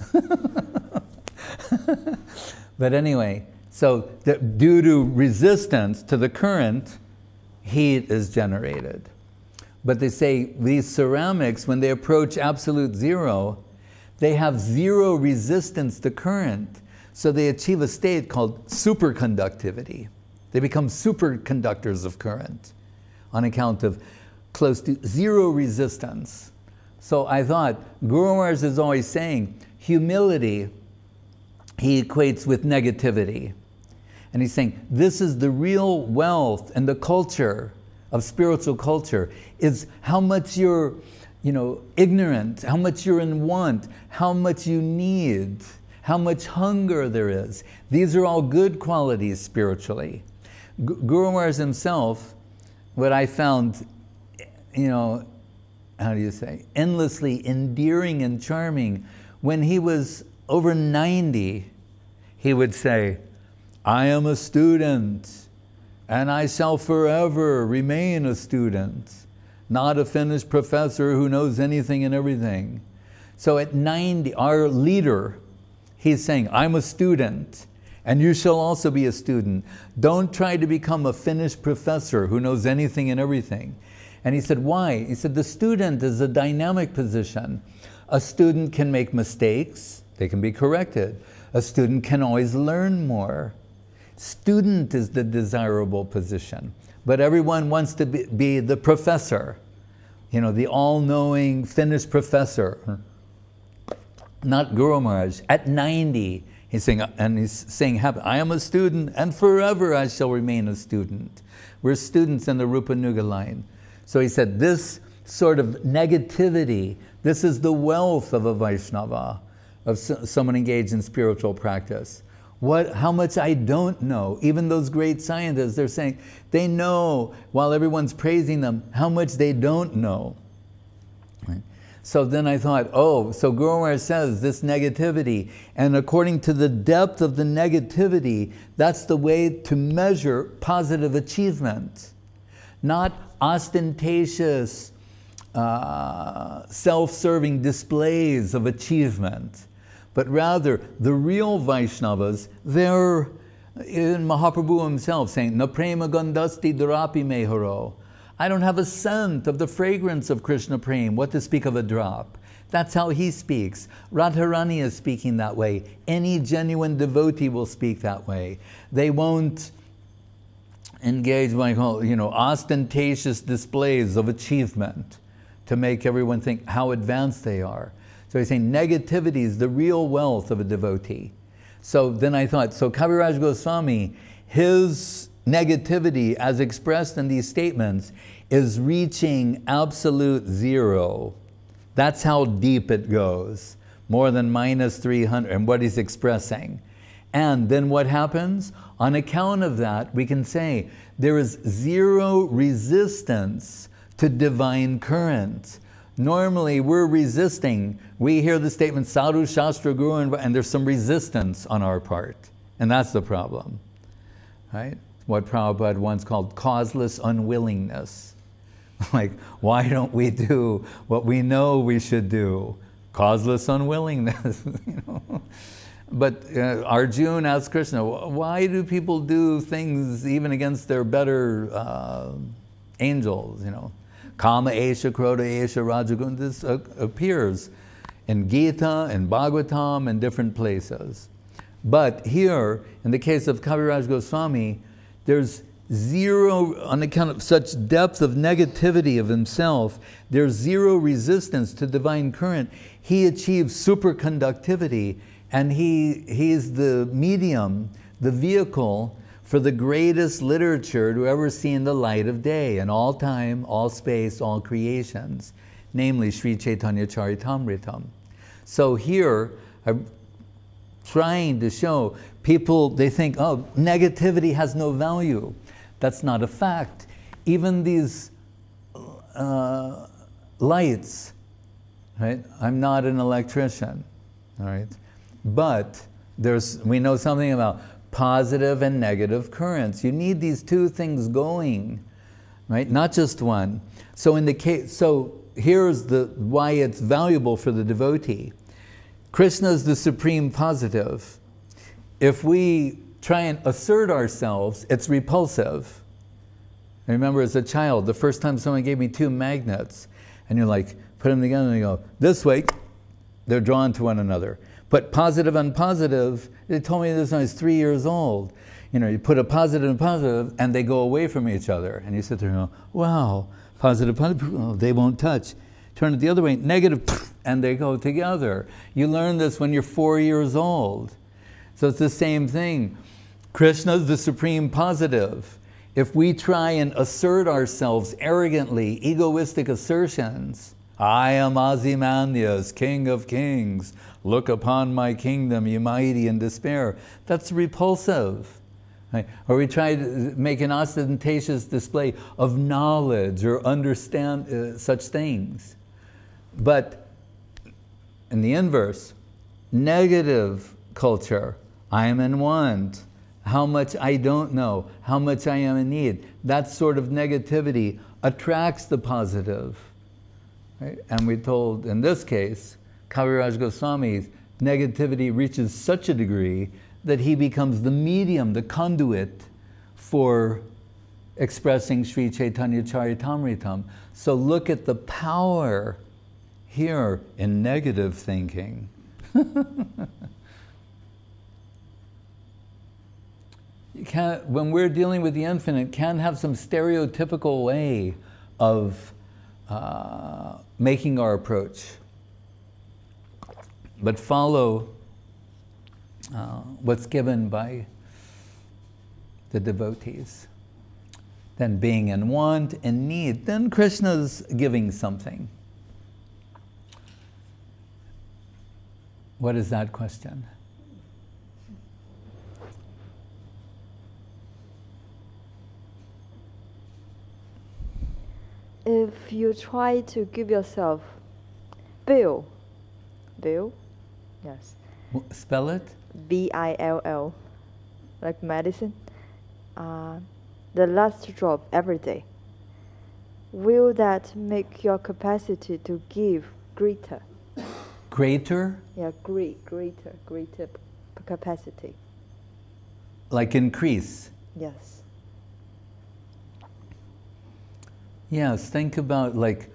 But anyway, so due to resistance to the current, heat is generated. But they say these ceramics, when they approach absolute zero, they have zero resistance to current. So they achieve a state called superconductivity. They become superconductors of current on account of close to zero resistance. So I thought, Guru Maharaj is always saying, humility, he equates with negativity. And he's saying, this is the real wealth and the culture of spiritual culture, is how much you're, ignorant, how much you're in want, how much you need, how much hunger there is. These are all good qualities spiritually. Guru Maharaj himself, what I found, endlessly endearing and charming, when he was over 90, he would say, I am a student, and I shall forever remain a student, not a finished professor who knows anything and everything. So at 90, our leader, he's saying, I'm a student, and you shall also be a student. Don't try to become a finished professor who knows anything and everything. And he said, why? He said, the student is a dynamic position. A student can make mistakes, they can be corrected. A student can always learn more. Student is the desirable position. But everyone wants to be the professor, the all-knowing finished professor. Not Guru Maharaj. At 90, he's saying, I am a student, and forever I shall remain a student. We're students in the Rupa Nuga line. So he said, this sort of negativity, this is the wealth of a Vaishnava, of someone engaged in spiritual practice. How much I don't know. Even those great scientists, they're saying, they know, while everyone's praising them, how much they don't know. Right? So then I thought, so Guru Maharaj says this negativity, and according to the depth of the negativity, that's the way to measure positive achievement. Not ostentatious, self-serving displays of achievement, but rather the real Vaishnavas, they're in Mahaprabhu himself saying, Na prema gandhasti durapi meharo. I don't have a scent of the fragrance of Krishna Prem, what to speak of a drop. That's how he speaks. Radharani is speaking that way. Any genuine devotee will speak that way. They won't, engage in what I call, ostentatious displays of achievement to make everyone think how advanced they are. So he's saying negativity is the real wealth of a devotee. So then I thought, so Kaviraj Goswami, his negativity as expressed in these statements is reaching absolute zero. That's how deep it goes, more than minus 300, and what he's expressing. And then what happens? On account of that, we can say there is zero resistance to divine current. Normally, we're resisting. We hear the statement, Sadhu, Shastra, Guru, and there's some resistance on our part. And that's the problem, right? What Prabhupada once called causeless unwillingness. Like, why don't we do what we know we should do? Causeless unwillingness, But Arjuna asked Krishna, why do people do things even against their better angels, Kama Esha, Krodha Esha, Rajagun. This appears in Gita and Bhagavatam and different places. But here, in the case of Kaviraj Goswami, there's zero, on account of such depth of negativity of himself, there's zero resistance to divine current. He achieves superconductivity, and he's the medium, the vehicle for the greatest literature to ever see the light of day in all time, all space, all creations, namely Sri Chaitanya Charitamritam. So here, I'm trying to show people, they think, oh, negativity has no value. That's not a fact. Even these lights, right? I'm not an electrician, all right? But we know something about positive and negative currents. You need these two things going, right? Not just one. So here's why it's valuable for the devotee. Krishna is the supreme positive. If we try and assert ourselves, it's repulsive. I remember as a child, the first time someone gave me two magnets, and you're like, put them together and you go, this way, they're drawn to one another. But positive and positive, they told me this when I was 3 years old. You put a positive and positive, and they go away from each other. And you sit there and go, wow, positive, positive, oh, they won't touch. Turn it the other way, negative, and they go together. You learn this when you're 4 years old. So it's the same thing. Krishna is the supreme positive. If we try and assert ourselves arrogantly, egoistic assertions, I am Ozymandias, king of kings. Look upon my kingdom, ye mighty in despair. That's repulsive. Right? Or we try to make an ostentatious display of knowledge or understand such things. But in the inverse, negative culture, I am in want, how much I don't know, how much I am in need, that sort of negativity attracts the positive. Right? And we told, in this case, Kaviraj Goswami's negativity reaches such a degree that he becomes the medium, the conduit for expressing Sri Chaitanya Charitamritam. So look at the power here in negative thinking. When we're dealing with the infinite, can have some stereotypical way of making our approach. But follow what's given by the devotees. Then being in want and need, then Krishna's giving something. What is that question? If you try to give yourself bill, yes. Spell it? Bill, like medicine. The last drop every day. Will that make your capacity to give greater? Greater? Yeah, greater capacity. Like increase? Yes. Yes, think about like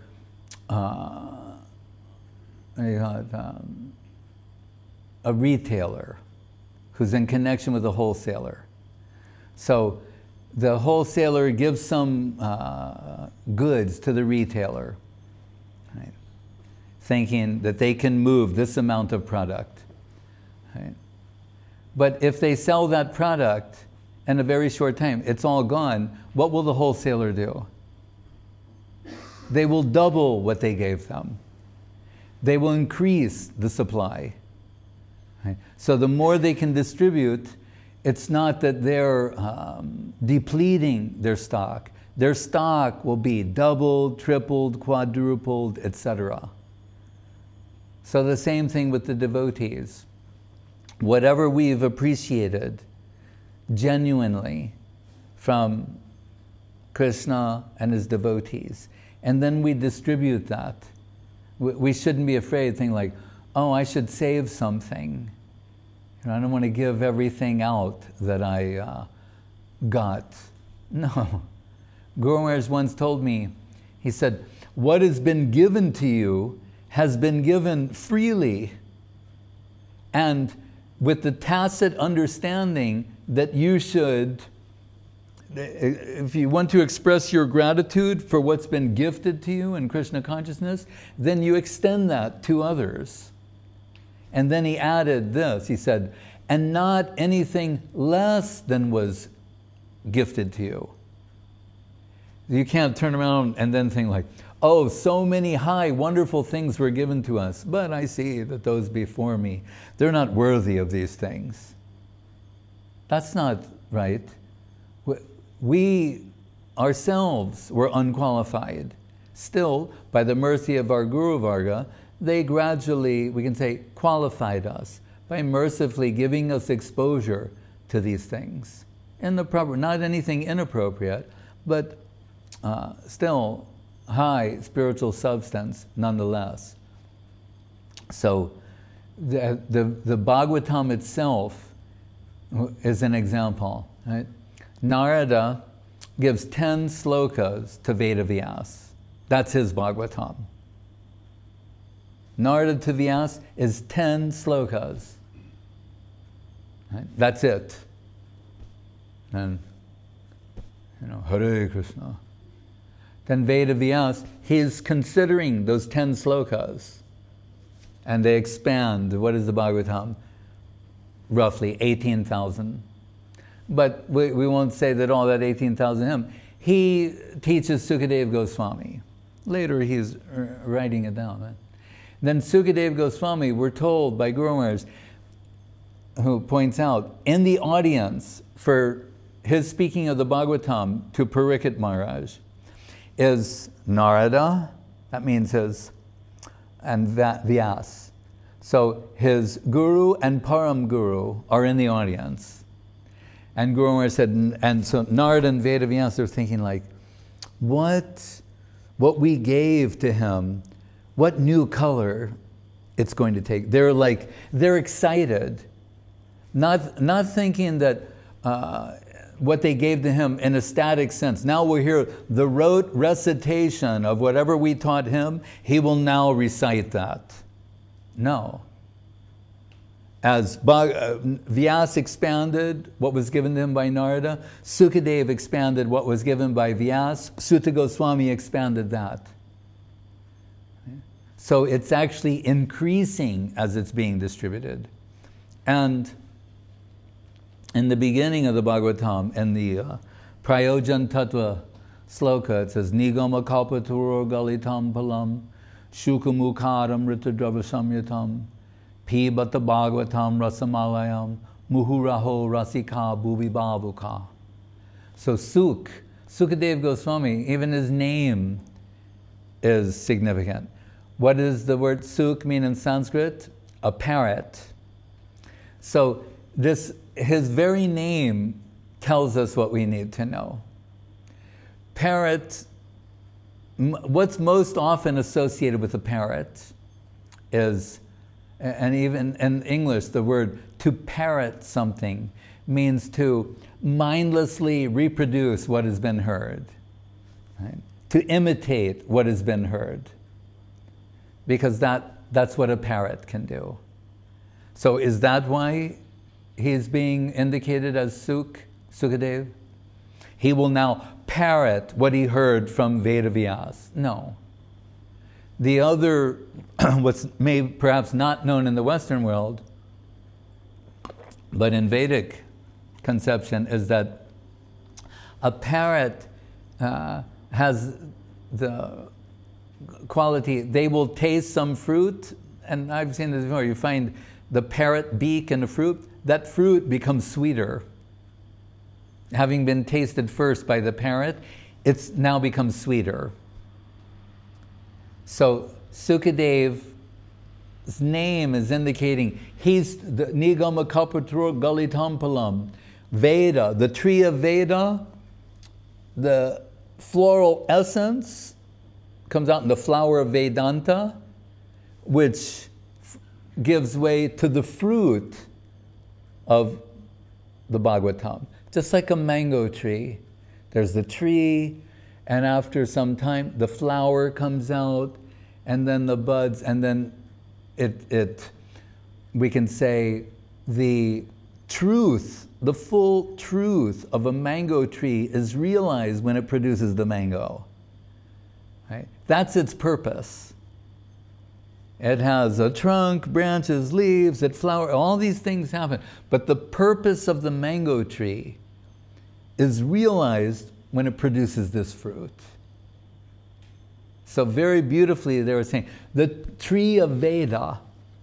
a retailer who's in connection with a wholesaler. So the wholesaler gives some goods to the retailer, right, thinking that they can move this amount of product. Right? But if they sell that product in a very short time, it's all gone, what will the wholesaler do? They will double what they gave them. They will increase the supply. Right? So the more they can distribute, it's not that they're depleting their stock. Their stock will be doubled, tripled, quadrupled, etc. So the same thing with the devotees. Whatever we've appreciated genuinely from Krishna and his devotees, and then we distribute that. We shouldn't be afraid, thinking like, oh, I should save something. I don't want to give everything out that I got. No. Guru Maharaj once told me, he said, what has been given to you has been given freely, and with the tacit understanding that you should, if you want to express your gratitude for what's been gifted to you in Krishna consciousness, then you extend that to others. And then he added this, he said, and not anything less than was gifted to you. You can't turn around and then think like, oh, so many high, wonderful things were given to us, but I see that those before me, they're not worthy of these things. That's not right. We ourselves were unqualified. Still, by the mercy of our Guru Varga, they gradually, we can say, qualified us by mercifully giving us exposure to these things. In the proper, not anything inappropriate, but still high spiritual substance nonetheless. So the Bhagavatam itself is an example. Right? Narada gives 10 slokas to Vedavyas. That's his Bhagavatam. Narada to Vyas is 10 slokas. Right? That's it. And, Hare Krishna. Then Vedavyas, he's considering those 10 slokas. And they expand. What is the Bhagavatam? Roughly 18,000. But we won't say that all that 18,000 him. He teaches Sukadeva Goswami. Later he's writing it down. Right? Then Sukadeva Goswami, we're told by Guru Maharaj, who points out, in the audience for his speaking of the Bhagavatam to Parikshit Maharaj, is Narada, that means his, and Vyas. So his Guru and Param Guru are in the audience. And Guru Maharaj said, and so Narada and Vedavyas are thinking like, what we gave to him, what new color it's going to take. They're excited, not thinking that what they gave to him in a static sense. Now we'll hear the rote recitation of whatever we taught him, he will now recite that. No. As Vyas expanded what was given to him by Narada, Sukadeva expanded what was given by Vyas, Suta Goswami expanded that. So it's actually increasing as it's being distributed. And in the beginning of the Bhagavatam, in the Prayojan Tattva sloka, it says, Nigama kalpaturur galitam palam, shukamukharam ritadrava samyatam, pibata bhagavatam rasamalayam, muhuraho rasika bhuvi bhavuka. So Sukadeva Goswami, even his name is significant. What does the word suk mean in Sanskrit? A parrot. So his very name tells us what we need to know. Parrot, what's most often associated with a parrot is, and even in English, the word to parrot something means to mindlessly reproduce what has been heard, right? To imitate what has been heard, because that's what a parrot can do. So is that why he's being indicated as Sukadev? he will now parrot what he heard from Vedavyas. No. The other, what's perhaps not known in the Western world, but in Vedic conception, is that a parrot has the quality, they will taste some fruit, and I've seen this before, you find the parrot beak in the fruit, that fruit becomes sweeter. Having been tasted first by the parrot, it's now becomes sweeter. So Sukadev's name is indicating he's the Nigama Kalpatra Galitampalam. Veda, the tree of Veda, the floral essence comes out in the flower of Vedanta, which gives way to the fruit of the Bhagavatam. Just like a mango tree. There's the tree, and after some time, the flower comes out, and then the buds, and then we can say the truth, the full truth of a mango tree is realized when it produces the mango. Right? That's its purpose. It has a trunk, branches, leaves, it flowers, all these things happen. But the purpose of the mango tree is realized when it produces this fruit. So very beautifully they were saying, the tree of Veda,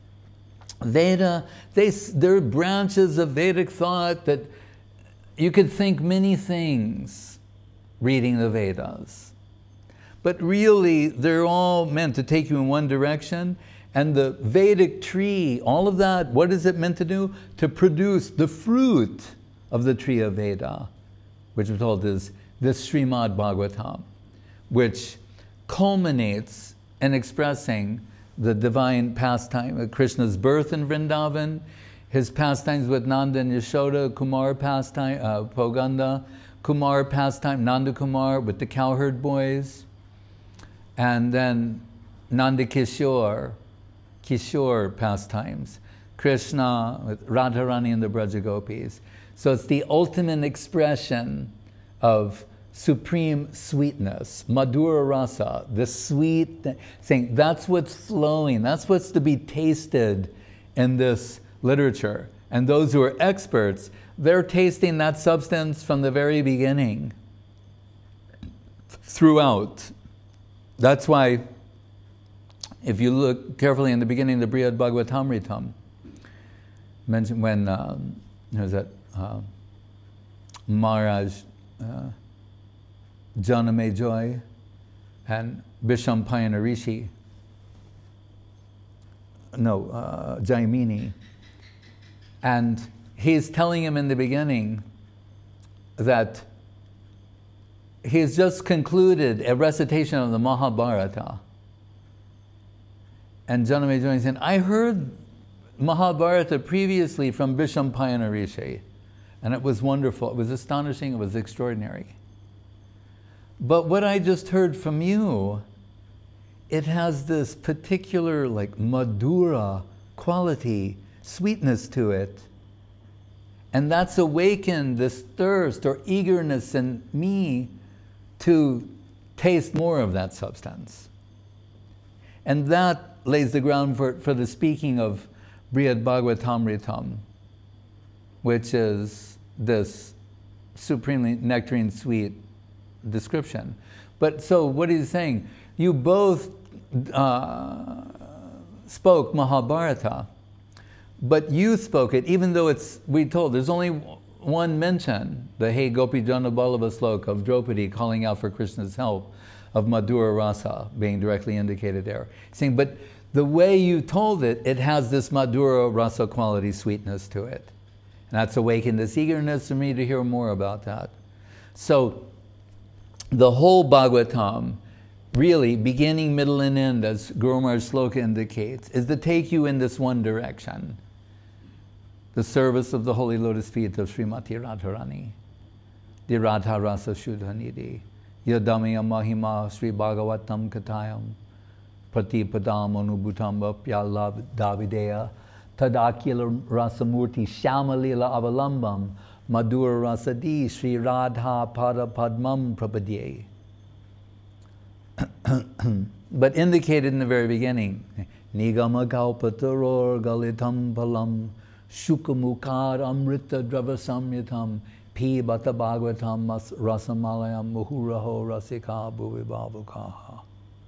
they're branches of Vedic thought that you could think many things reading the Vedas. But really, they're all meant to take you in one direction. And the Vedic tree, all of that, what is it meant to do? To produce the fruit of the tree of Veda, which we're told is this Srimad Bhagavatam, which culminates in expressing the divine pastime, Krishna's birth in Vrindavan, his pastimes with Nanda and Yashoda, Kumar pastime, Poganda, Kumar pastime, Nanda Kumar with the cowherd boys, and then Nanda Kishore pastimes, Krishna with Radharani and the Brajagopis. So it's the ultimate expression of supreme sweetness, Madhura Rasa, the sweet thing. That's what's flowing, that's what's to be tasted in this literature. And those who are experts, they're tasting that substance from the very beginning, throughout. That's why, if you look carefully in the beginning of the Brihad Bhagavatamritam, mentioned when, Maharaj Janamejoy and Vishampayana Rishi, Jaimini, and he's telling him in the beginning that he's just concluded a recitation of the Mahabharata. And Janamejoy said, I heard Mahabharata previously from Vishampayana Rishi, and it was wonderful, it was astonishing, it was extraordinary. But what I just heard from you, it has this particular Madhura quality, sweetness to it. And that's awakened this thirst or eagerness in me to taste more of that substance. And that lays the ground for the speaking of Brihad Bhagavatamritam, which is this supremely nectarine sweet description. But so what he's saying, you both spoke Mahabharata, but you spoke it, even though there's only one mention, the Hey Gopi Jana Ballabha sloka of Draupadi calling out for Krishna's help, of Madhura Rasa being directly indicated there. He's saying, but the way you told it, it has this Madhura Rasa quality, sweetness to it. And that's awakened this eagerness for me to hear more about that. So the whole Bhagavatam, really, beginning, middle, and end, as Guru Maharaj's sloka indicates, is to take you in this one direction. The service of the holy lotus feet of Srimati Radharani, the Radha Rasa Shuddha Nidhi, Yadamiya Mahima Sri Bhagavatam Katayam, Pratipadam Anubhutam Vapyala Davideya, Tadakila Rasamurti Shamalila Avalambam, Madhura Rasadi Sri Radha Pada Padmam Prapadye. But indicated in the very beginning, Nigama Kaupataror Galitam Palam Shukamukar Amrita Dravasamyatam Pi Bata Bhagavatam Rasamalayam Muhuraho Rasika Bhuvi Bhavukaha.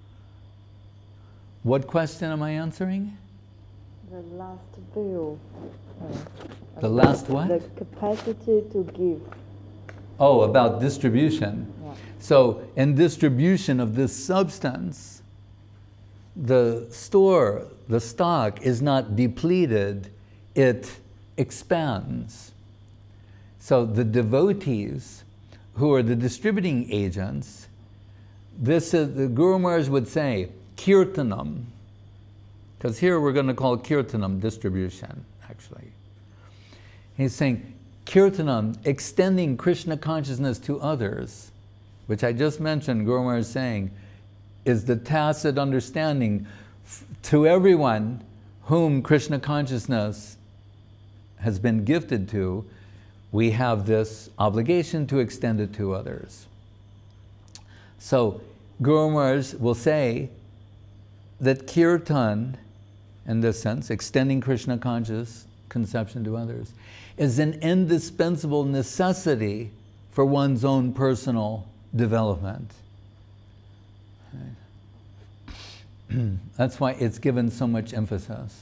What question am I answering? The last view. The last what? The capacity to give. Oh, about distribution. Yeah. So, in distribution of this substance, the stock is not depleted, it expands. So the devotees who are the distributing agents, this is, the Guru Maharaj would say, kirtanam, because here we're going to call kirtanam distribution, actually. He's saying, kirtanam, extending Krishna consciousness to others, which I just mentioned, Guru Maharaj is saying, is the tacit understanding to everyone whom Krishna consciousness has been gifted to, we have this obligation to extend it to others. So, Guru Maharaj will say that kirtan, in this sense, extending Krishna conscious conception to others, is an indispensable necessity for one's own personal development. That's why it's given so much emphasis.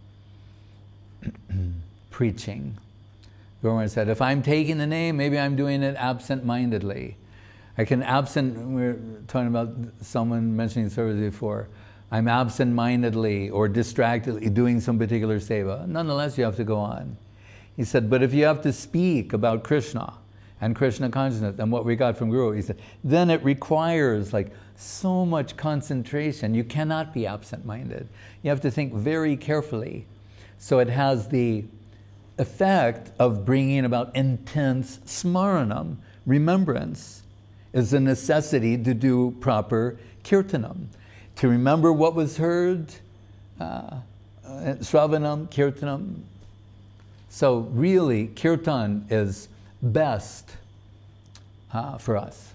Preaching. Guru Maharaj said, if I'm taking the name, maybe I'm doing it absent-mindedly. We were talking about someone mentioning service before. I'm absent-mindedly or distractedly doing some particular seva. Nonetheless, you have to go on. He said, but if you have to speak about Krishna and Krishna consciousness and what we got from Guru, he said, then it requires like so much concentration. You cannot be absent-minded. You have to think very carefully. So it has the effect of bringing about intense smaranam, remembrance, is a necessity to do proper kirtanam. To remember what was heard, sravanam, kirtanam. So really, kirtan is best for us.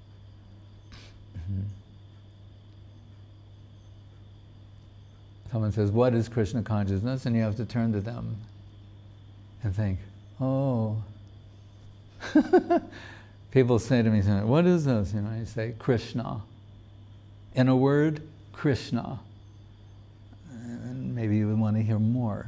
Someone says, what is Krishna consciousness? And you have to turn to them and think, oh. People say to me, what is this? I say, Krishna. In a word, Krishna. And maybe you would want to hear more.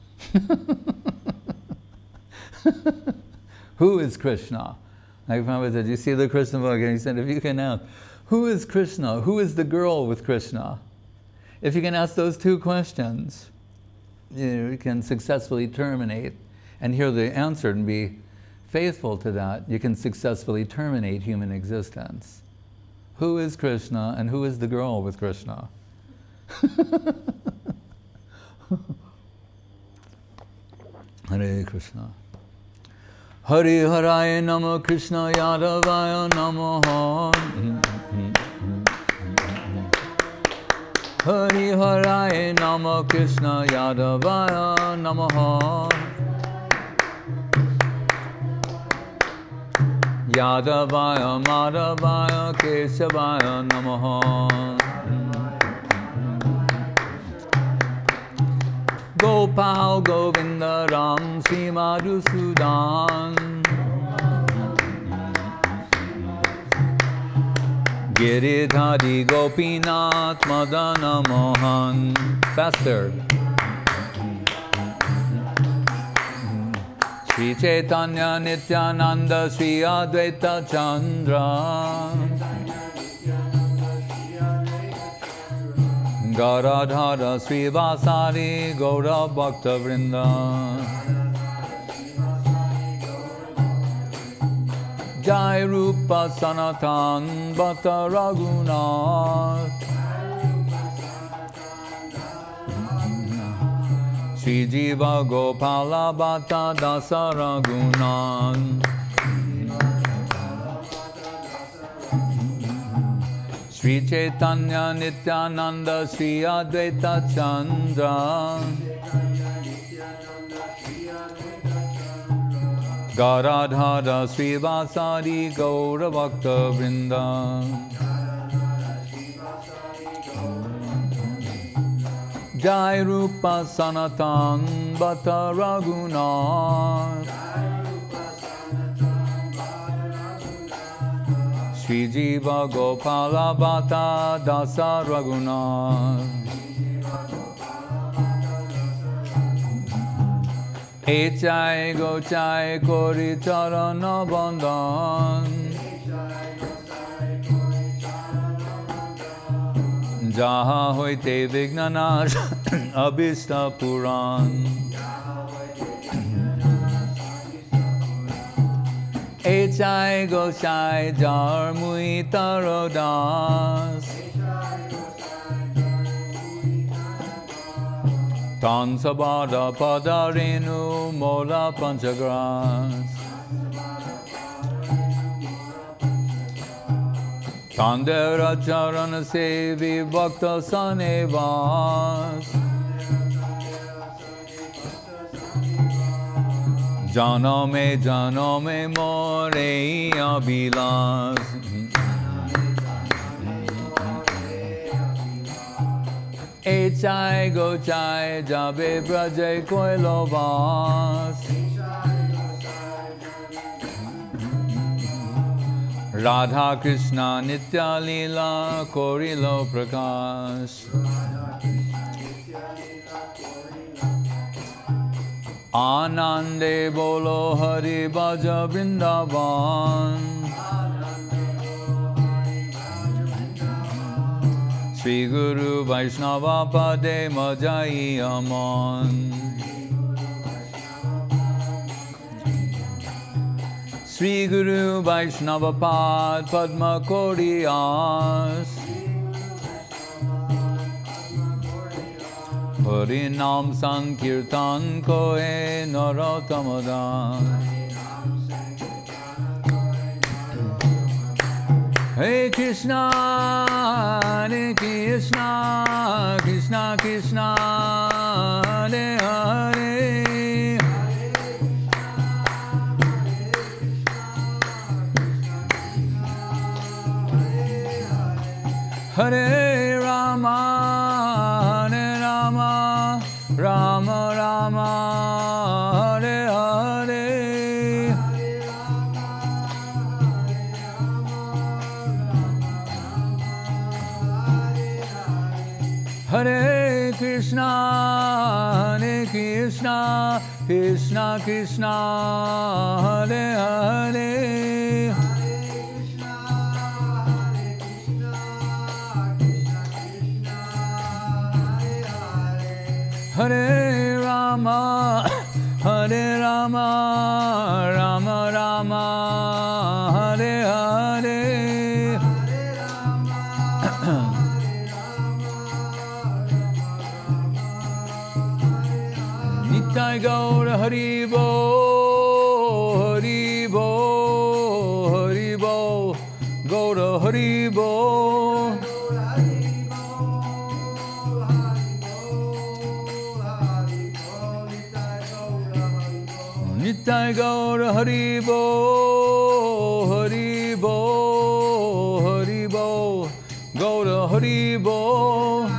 Who is Krishna? Like Prabhupada said, you see the Krishna book, and he said, if you can ask, who is Krishna? Who is the girl with Krishna? If you can ask those two questions, you can successfully terminate and hear the answer and be faithful to that. You can successfully terminate human existence. Who is Krishna and who is the girl with Krishna? Hare Krishna. Hari Haraya Namo Krishna Yadavaya Namo. Hari Haraya Namo Krishna Yadavaya Namo. Yadavaya Madhavaya Keshavaya Namo. Gopal Govinda Ram Sri Madhusudan. Giridhari Gopinath Madana Mohan. Faster. Sri Chaitanya Nityananda Sri Advaita Chandra. Garadhara Sri Vasari Gaura Bhakta Vrinda. Jai Rupa Sanatan Bhakta Raghunath. Sri Jiva Gopala Bhata Dasa Raghunath. Sri Chaitanya Nityananda Sri Advaita Chandra. Garadhara Srivasadi Gaura Bhakta Vrinda. Jai Rupa Sanatan Bhatta Raghunath. Shri Jiva Gopala Bhatta Dasa Raghunath. Echai Gochai Kori Charana Bandhan. Jaha hoite Vignanash Abhishta Puran. Echai Gochai Jar Mui Tarodas. Tan Sabada Padarenu Mola Panchagras. Tandera Charana Sevi Bhakta Sanevas. Janame More Abhilas. Echai Gochai Jabe Braje Koilovas. Radha Krishna Nitya Leela Korilo Prakash. Anande Bolo Hari Bhaja Vrindavan. Shri Guru Vaishnava Pade Majai Aman. Shri Guru Vaishnava Pad Padma Kodiyas. Hari Nam Sankirtan Koe Narotamadan. Hey Krishna, Hare Krishna, Krishna Krishna, Hare Hare. Hare Rama, Hare Rama, Rama Rama, Hare Hare. Hare Krishna, Hare Krishna, Krishna Krishna, Hare Hare. Hare Rama, Hare Rama, Rama Rama, Hare Hare. Nitai Gaura Haribo, Haribo, Haribo, Gaura Haribo. Nitai Gaura Haribo, Haribo, Haribo, Gaura Haribo.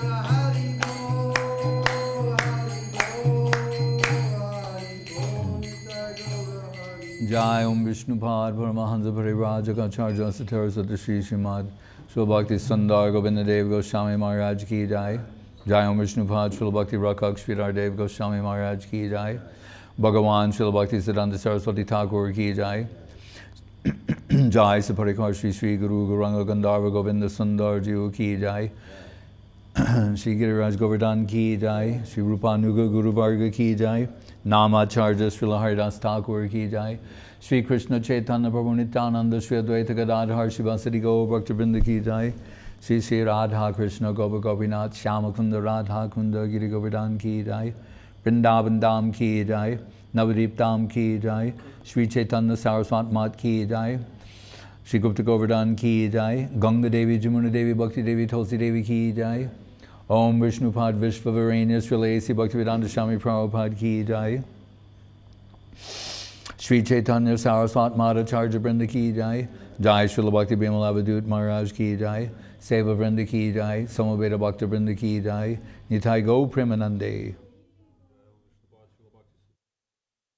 Jai Om Vishnupad Paramahansa Parivrajakacharya Satara Satashi Srimad Srila Bhakti Sundar Govinda Dev Goswami Maharaj Ki Jai. Jai Om Vishnupad Srila Bhakti Rakshak Sridhar Dev Goswami Maharaj Ki Jai. Bhagavan Srila Bhakti Siddhanta Saraswati Thakur Ki Jai. Jai Saparikar Shri Shri Guru Gauranga Gandharva Govinda Sundar Jiva Ki Jai. Shri Giriraj Govardhan Ki Jai. Shri Rupanuga Guru Varga Ki Jai. Namacharya Srila Haridas Thakur Ki Jai. Shri Krishna Chaitanya Prabhu Nityananda Shri Advaita Gadadhar Shivasati Gaur Bhaktivinoda Ki Jai. Shri Shri Radha Krishna Gopa Gopinath Shyamakunda Radha Kunda Giri Govardhan Ki Jai. Vrindavan Dham Ki Jai. Navadip Dham Ki Jai. Shri Chaitanya Saraswat Mat Ki Jai. Shri Gupta Govardhan Ki Jai. Ganga Devi Jamuna Devi Bhakti Devi Tulsi Devi Ki Jai. Om Vishnupad Vishvavaranya Srila A.C. Bhaktivedanta Swami Prabhupada Ki Jai. Sri Chaitanya Saraswat Madhacharya Vrinda ki jai, Jai Srila Bhakti Bimala Avadut Maharaj ki jai, Seva Vrinda ki jai, Samaveda Bhakta Vrinda ki jai, Nitai Go Premanande.